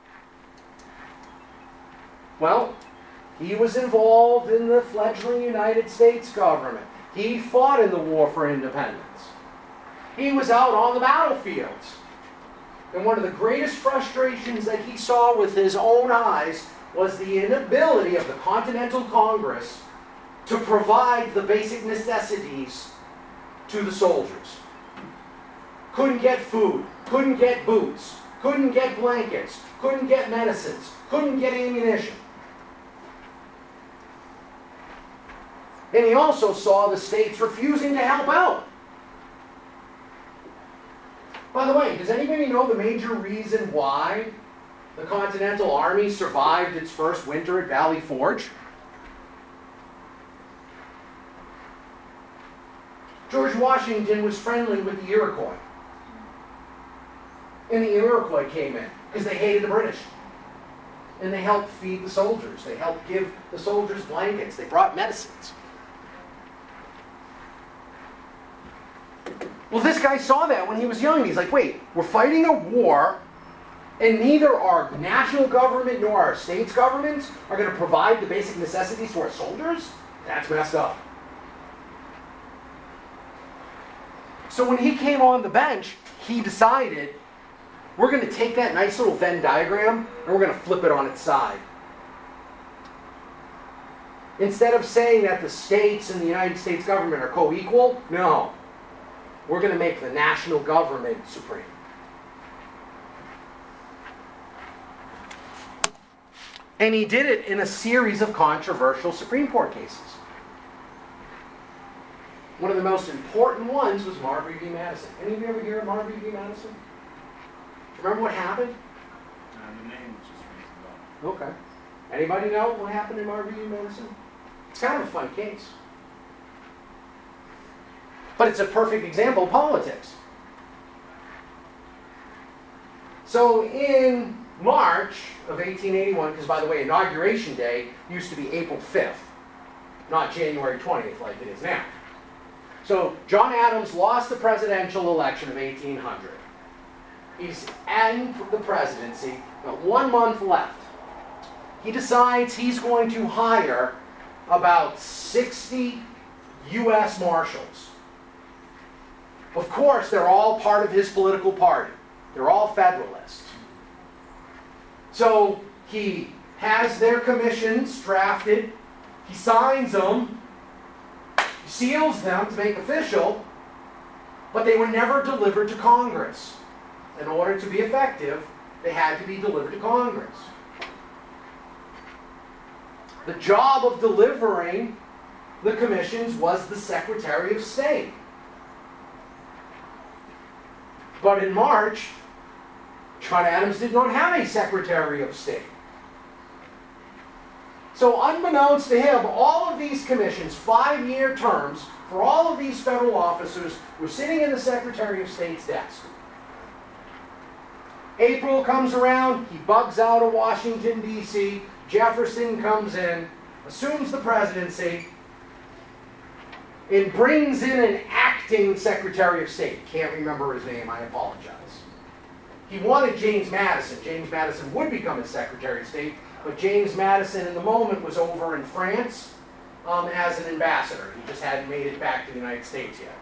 Well, he was involved in the fledgling United States government. He fought in the War for Independence. He was out on the battlefields. And one of the greatest frustrations that he saw with his own eyes was the inability of the Continental Congress to provide the basic necessities to the soldiers. Couldn't get food, couldn't get boots, couldn't get blankets, couldn't get medicines, couldn't get ammunition. And he also saw the states refusing to help out. By the way, does anybody know the major reason why the Continental Army survived its first winter at Valley Forge? George Washington was friendly with the Iroquois. And the Iroquois came in because they hated the British. And they helped feed the soldiers. They helped give the soldiers blankets. They brought medicines. Well, this guy saw that when he was young. He's like, wait, we're fighting a war, and neither our national government nor our state's governments are going to provide the basic necessities to our soldiers? That's messed up. So when he came on the bench, he decided, we're going to take that nice little Venn diagram, and we're going to flip it on its side. Instead of saying that the states and the United States government are co-equal, no. We're going to make the national government supreme. And he did it in a series of controversial Supreme Court cases. One of the most important ones was Marbury v. Madison. Any of you ever hear of Marbury v. Madison? Do you remember what happened? The name just rings a bell. Okay. Anybody know what happened in Marbury v. Madison? It's kind of a fun case. But it's a perfect example of politics. So in March of 1881, because by the way, Inauguration Day used to be April 5th, not January 20th like it is now. So John Adams lost the presidential election of 1800. He's in the presidency, got 1 month left. He decides he's going to hire about 60 U.S. Marshals. Of course, they're all part of his political party. They're all Federalists. So he has their commissions drafted. He signs them. seals them to make official, but they were never delivered to Congress. In order to be effective, they had to be delivered to Congress. The job of delivering the commissions was the Secretary of State. But in March, John Adams did not have a Secretary of State. So unbeknownst to him, all of these commissions, 5-year terms, for all of these federal officers, were sitting in the Secretary of State's desk. April comes around, he bugs out of Washington, D.C., Jefferson comes in, assumes the presidency, and brings in an acting Secretary of State. Can't remember his name, I apologize. He wanted James Madison. James Madison would become his Secretary of State, but James Madison in the moment was over in France as an ambassador. He just hadn't made it back to the United States yet.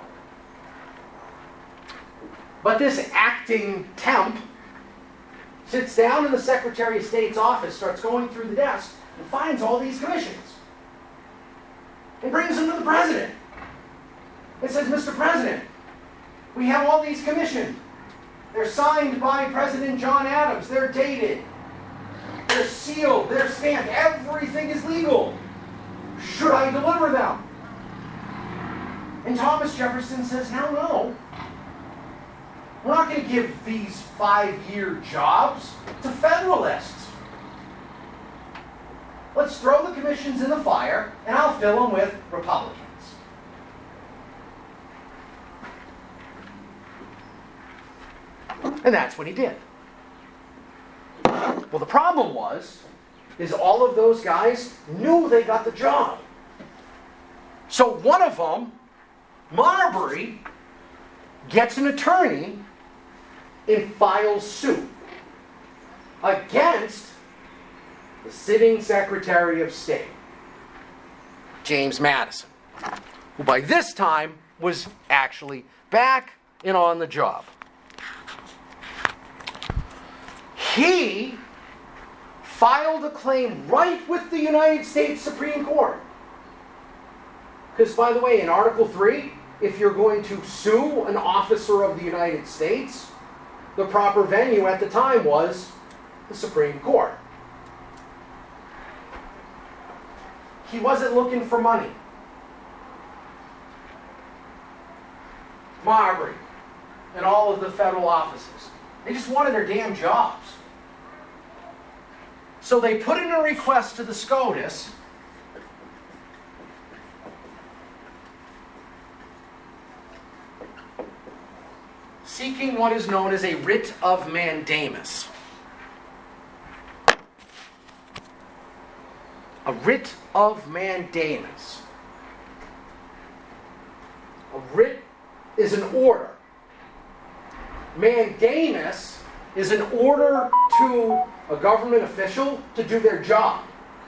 But this acting temp sits down in the Secretary of State's office, starts going through the desk, and finds all these commissions. And brings them to the President. And says, Mr. President, we have all these commissioned. They're signed by President John Adams. They're dated. They're sealed. They're stamped. Everything is legal. Should I deliver them? And Thomas Jefferson says, hell no. We're not going to give these 5-year jobs to Federalists. Let's throw the commissions in the fire, and I'll fill them with Republicans. And that's what he did. Well, the problem is all of those guys knew they got the job. So one of them, Marbury, gets an attorney and files suit against the sitting Secretary of State, James Madison, who by this time was actually back and on the job. He filed a claim right with the United States Supreme Court. Because, by the way, in Article 3, if you're going to sue an officer of the United States, the proper venue at the time was the Supreme Court. He wasn't looking for money. Marbury and all of the federal offices, they just wanted their damn jobs. So they put in a request to the SCOTUS seeking what is known as a writ of mandamus. A writ of mandamus. A writ is an order. Mandamus is an order to a government official to do their job.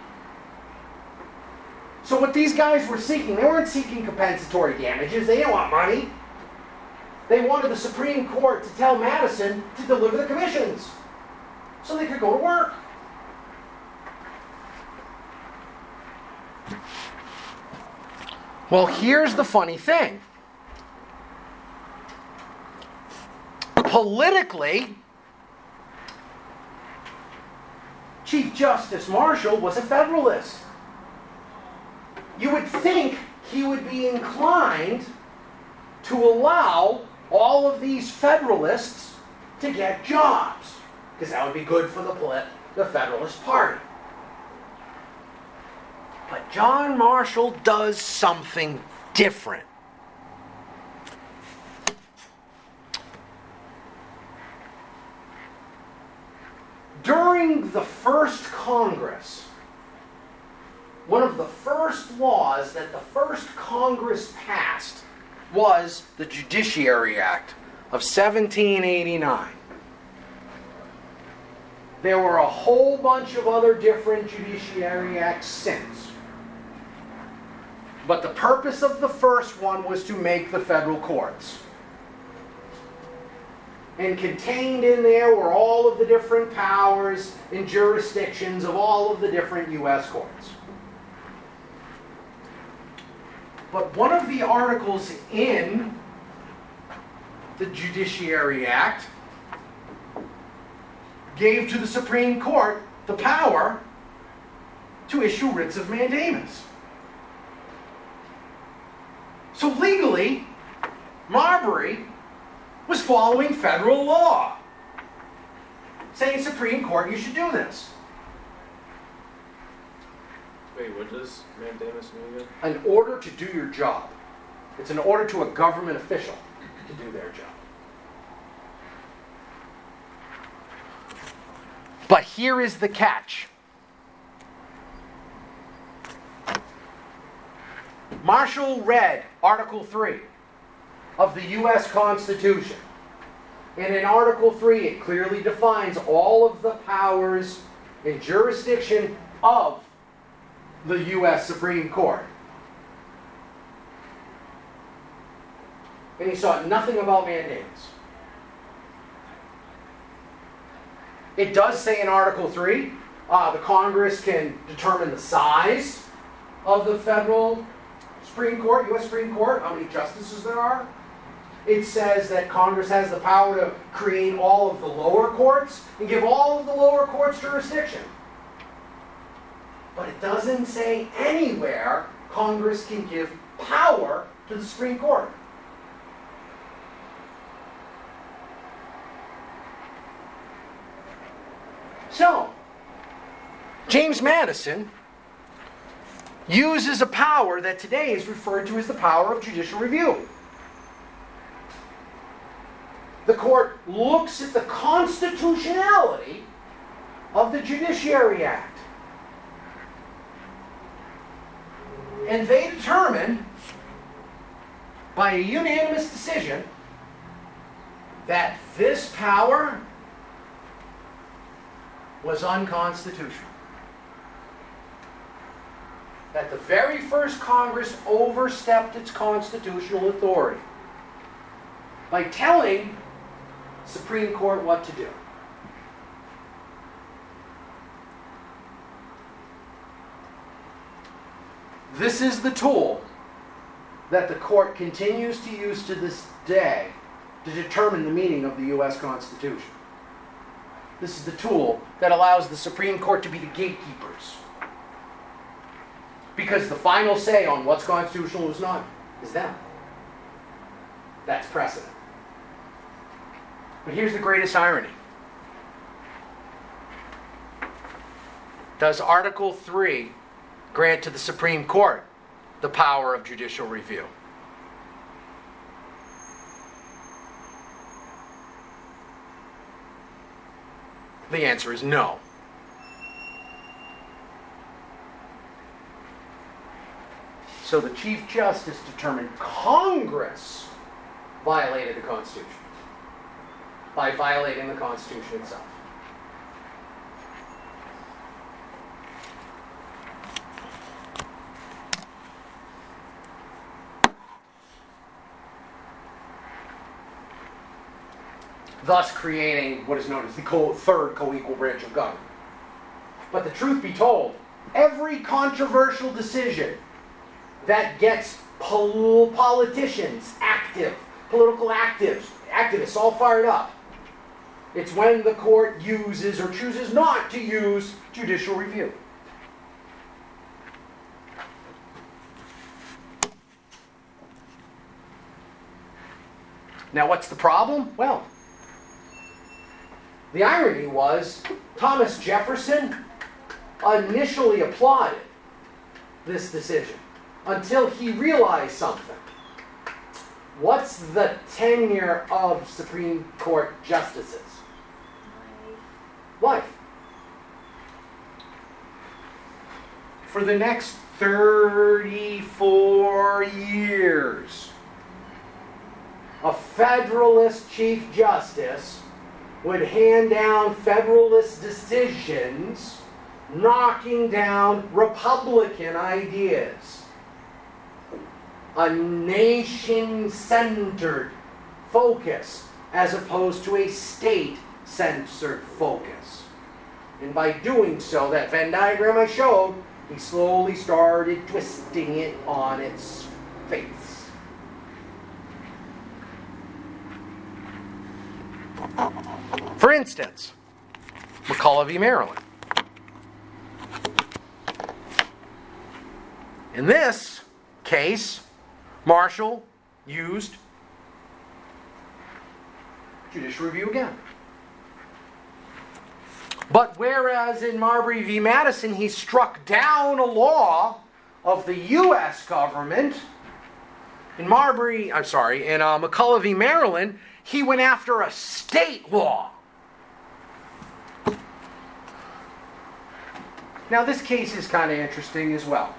So what these guys were seeking, they weren't seeking compensatory damages. They didn't want money. They wanted the Supreme Court to tell Madison to deliver the commissions so they could go to work. Well, here's the funny thing. Politically, Chief Justice Marshall was a Federalist. You would think he would be inclined to allow all of these Federalists to get jobs, because that would be good for the Federalist Party. But John Marshall does something different. During the first Congress, one of the first laws that the first Congress passed was the Judiciary Act of 1789. There were a whole bunch of other different Judiciary Acts since. But the purpose of the first one was to make the federal courts. And contained in there were all of the different powers and jurisdictions of all of the different U.S. courts. But one of the articles in the Judiciary Act gave to the Supreme Court the power to issue writs of mandamus. So legally, Marbury was following federal law, saying, Supreme Court, you should do this. Wait, what does mandamus mean again? An order to do your job. It's an order to a government official to do their job. But here is the catch. Marshall read Article 3 of the U.S. Constitution. And in Article 3, it clearly defines all of the powers and jurisdiction of the U.S. Supreme Court. And he saw nothing about mandamus. It does say in Article 3, the Congress can determine the size of the federal Supreme Court, U.S. Supreme Court, how many justices there are. It says that Congress has the power to create all of the lower courts and give all of the lower courts jurisdiction. But it doesn't say anywhere Congress can give power to the Supreme Court. So, James Madison uses a power that today is referred to as the power of judicial review. The court looks at the constitutionality of the Judiciary Act. And they determine, by a unanimous decision, that this power was unconstitutional. That the very first Congress overstepped its constitutional authority by telling the Supreme Court what to do. This is the tool that the court continues to use to this day to determine the meaning of the U.S. Constitution. This is the tool that allows the Supreme Court to be the gatekeepers. Because the final say on what's constitutional and what's not is them. That's precedent. But here's the greatest irony. Does Article 3 grant to the Supreme Court the power of judicial review? The answer is no. So the Chief Justice determined Congress violated the Constitution by violating the Constitution itself. Thus creating what is known as the third co-equal branch of government. But the truth be told, every controversial decision that gets politicians active, political activists all fired up, it's when the court uses or chooses not to use judicial review. Now, what's the problem? Well, the irony was Thomas Jefferson initially applauded this decision until he realized something. What's the tenure of Supreme Court justices? Life. For the next 34 years, a Federalist Chief Justice would hand down Federalist decisions knocking down Republican ideas. A nation-centered focus as opposed to a state-centered focus. And by doing so, that Venn diagram I showed, he slowly started twisting it on its faiths. For instance, McCulloch v. Maryland. In this case, Marshall used judicial review again. But whereas in Marbury v. Madison he struck down a law of the U.S. government, in McCulloch v. Maryland, he went after a state law. Now this case is kind of interesting as well.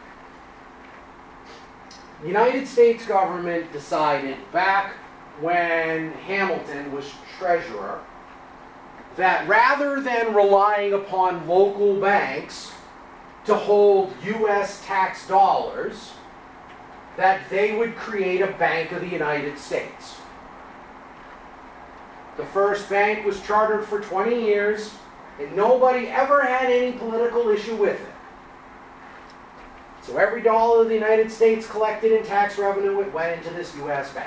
The United States government decided back when Hamilton was treasurer that rather than relying upon local banks to hold U.S. tax dollars, that they would create a Bank of the United States. The first bank was chartered for 20 years, and nobody ever had any political issue with it. So every dollar the United States collected in tax revenue, it went into this U.S. bank.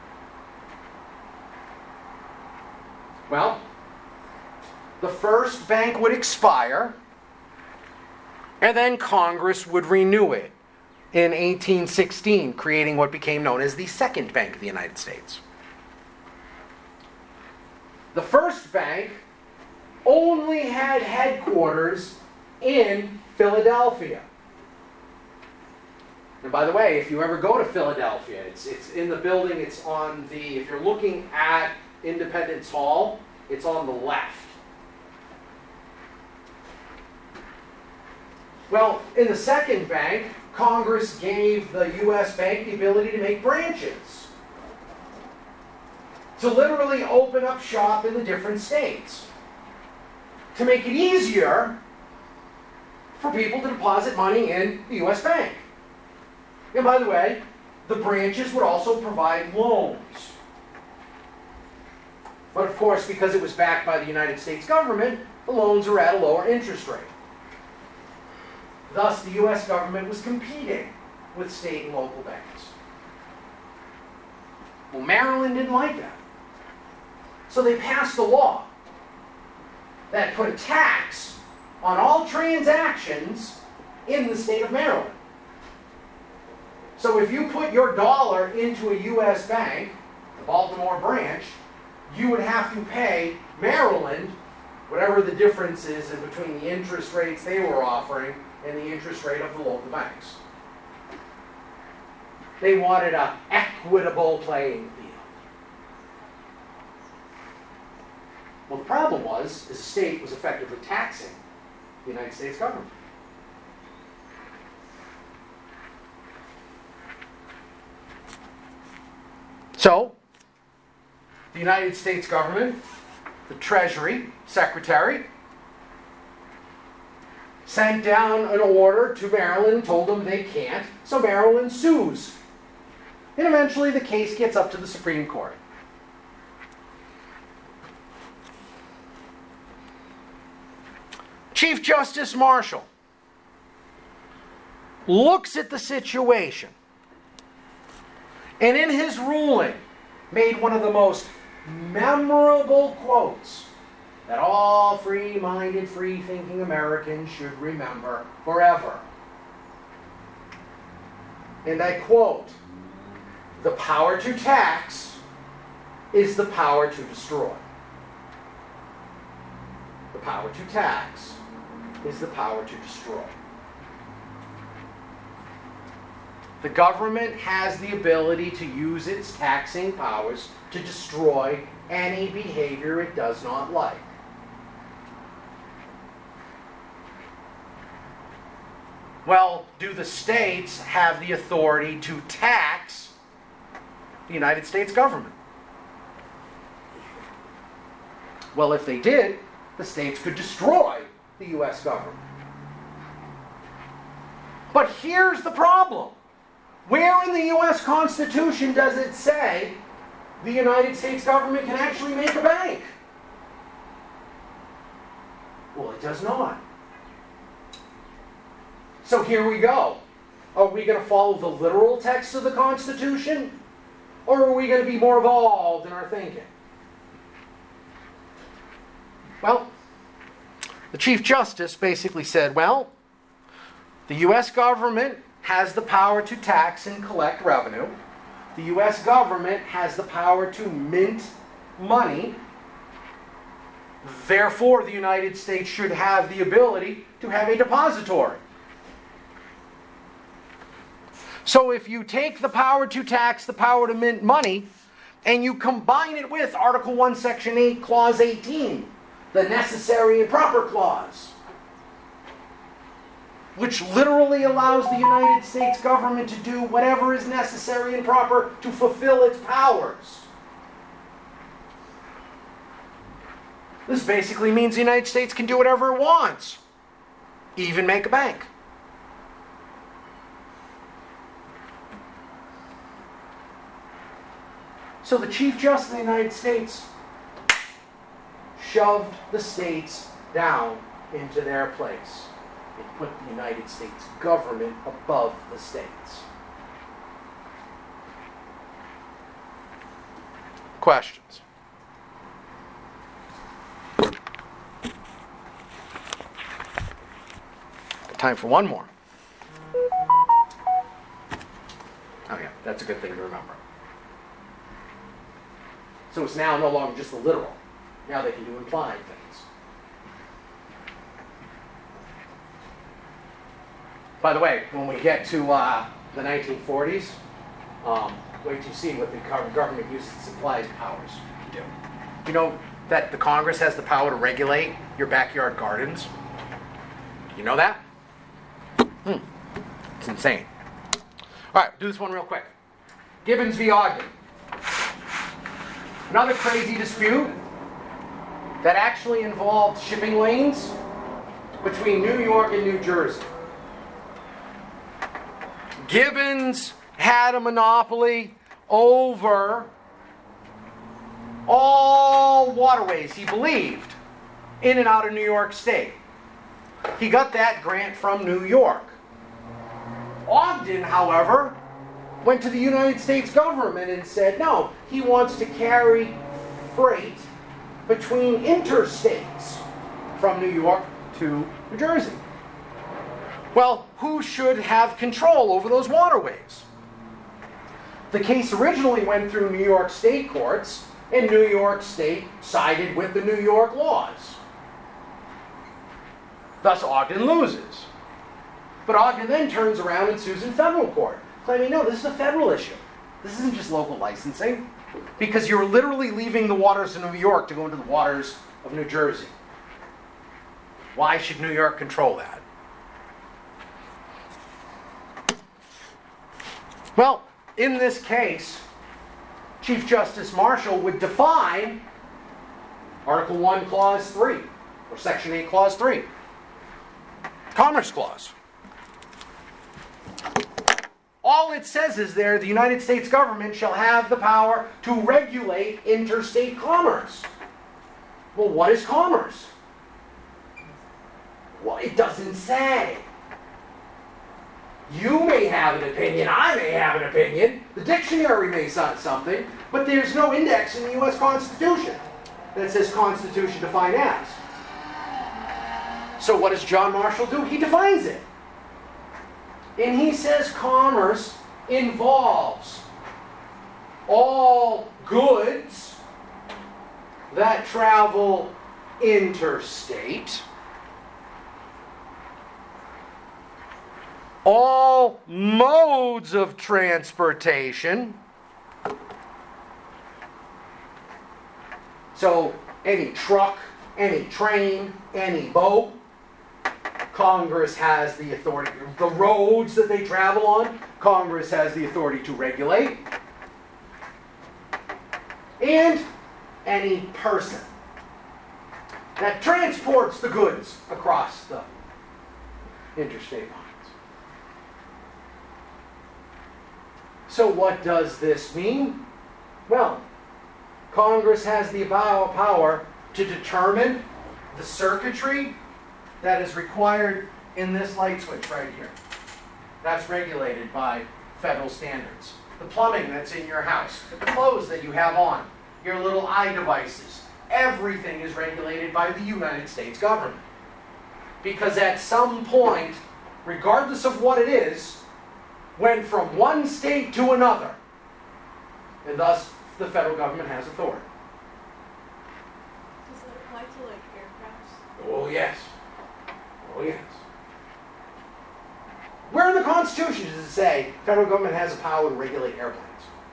Well, the first bank would expire, and then Congress would renew it in 1816, creating what became known as the Second Bank of the United States. The first bank only had headquarters in Philadelphia. And by the way, if you ever go to Philadelphia, it's in the building, it's on the, if you're looking at Independence Hall, it's on the left. Well, in the second bank, Congress gave the U.S. Bank the ability to make branches, to literally open up shop in the different states, to make it easier for people to deposit money in the U.S. Bank. And by the way, the branches would also provide loans. But of course, because it was backed by the United States government, the loans were at a lower interest rate. Thus, the U.S. government was competing with state and local banks. Well, Maryland didn't like that. So they passed a law that put a tax on all transactions in the state of Maryland. So if you put your dollar into a U.S. bank, the Baltimore branch, you would have to pay Maryland whatever the difference is in between the interest rates they were offering and the interest rate of the local banks. They wanted an equitable playing field. Well, the problem was, the state was effectively taxing the United States government. So, the United States government, the Treasury Secretary, sent down an order to Maryland and told them they can't, so Maryland sues. And eventually the case gets up to the Supreme Court. Chief Justice Marshall looks at the situation and in his ruling made one of the most memorable quotes that all free-minded, free-thinking Americans should remember forever. And I quote, "The power to tax is the power to destroy." The power to tax is the power to destroy. The government has the ability to use its taxing powers to destroy any behavior it does not like. Well, do the states have the authority to tax the United States government? Well, if they did, the states could destroy the U.S. government. But here's the problem. Where in the U.S. Constitution does it say the United States government can actually make a bank? Well, it does not. So here we go. Are we going to follow the literal text of the Constitution? Or are we going to be more evolved in our thinking? Well, the Chief Justice basically said, well, the U.S. government has the power to tax and collect revenue. The U.S. government has the power to mint money. Therefore, the United States should have the ability to have a depository. So if you take the power to tax, the power to mint money, and you combine it with Article 1, Section 8, Clause 18, the necessary and proper clause, which literally allows the United States government to do whatever is necessary and proper to fulfill its powers. This basically means the United States can do whatever it wants, even make a bank. So the Chief Justice of the United States shoved the states down into their place. It put the United States government above the states. Questions? Time for one more. Oh yeah, that's a good thing to remember. So it's now no longer just the literal. Now they can do implied things. By the way, when we get to the 1940s, wait till you see what the government uses its implied powers to do. You know that the Congress has the power to regulate your backyard gardens? You know that? It's insane. All right, do this one real quick. Gibbons v. Ogden. Another crazy dispute that actually involved shipping lanes between New York and New Jersey. Gibbons had a monopoly over all waterways, he believed, in and out of New York State. He got that grant from New York. Ogden, however, went to the United States government and said, no, he wants to carry freight between interstates from New York to New Jersey. Well, who should have control over those waterways? The case originally went through New York State courts, and New York State sided with the New York laws. Thus, Ogden loses. But Ogden then turns around and sues in federal court, claiming, no, this is a federal issue. This isn't just local licensing, because you're literally leaving the waters of New York to go into the waters of New Jersey. Why should New York control that? Well, in this case, Chief Justice Marshall would define Article 1, Clause 3, or Section 8, Clause 3. Commerce Clause. All it says is there, the United States government shall have the power to regulate interstate commerce. Well, what is commerce? Well, it doesn't say. You may have an opinion, I may have an opinion, the dictionary may cite something, but there's no index in the U.S. Constitution that says Constitution defined as. So what does John Marshall do? He defines it. And he says commerce involves all goods that travel interstate, all modes of transportation. So any truck, any train, any boat, Congress has the authority. The roads that they travel on, Congress has the authority to regulate. And any person that transports the goods across the interstate lines. So what does this mean? Well, Congress has the power to determine the circuitry that is required in this light switch right here. that's regulated by federal standards. The plumbing that's in your house, the clothes that you have on, your little eye devices, everything is regulated by the United States government. Because at some point, regardless of what it is, went from one state to another. And thus, the federal government has authority. Does it apply to like aircrafts? Oh, yes. Oh, yes. Where in the Constitution does it say federal government has the power to regulate airplanes?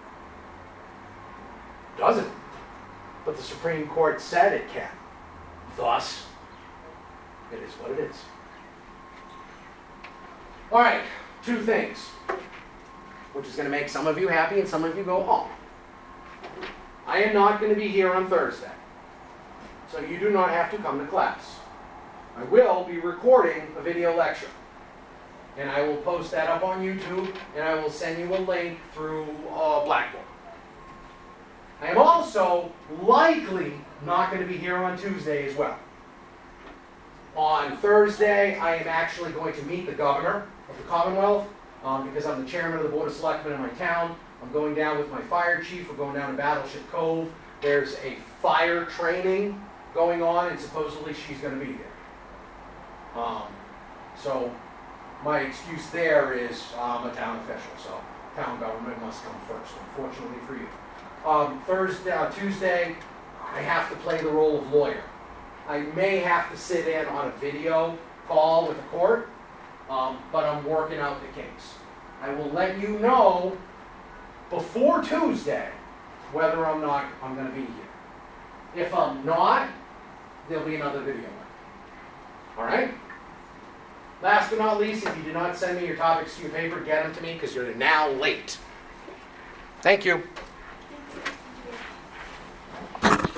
Doesn't. But the Supreme Court said it can. Thus, it is what it is. All right, two things, which is going to make some of you happy and some of you go home. I am not going to be here on Thursday, so you do not have to come to class. I will be recording a video lecture, and I will post that up on YouTube, and I will send you a link through Blackboard. I am also likely not going to be here on Tuesday as well. On Thursday, I am actually going to meet the governor of the Commonwealth because I'm the chairman of the Board of Selectmen in my town. I'm going down with my fire chief. We're going down to Battleship Cove. There's a fire training going on, and supposedly she's going to be there. So my excuse there is I'm a town official, so town government must come first, unfortunately for you. Tuesday, I have to play the role of lawyer. I may have to sit in on a video call with the court, but I'm working out the case. I will let you know before Tuesday whether I'm going to be here. If I'm not, there'll be another video. All right? Last but not least, if you did not send me your topics to your paper, get them to me because you're now late. Thank you.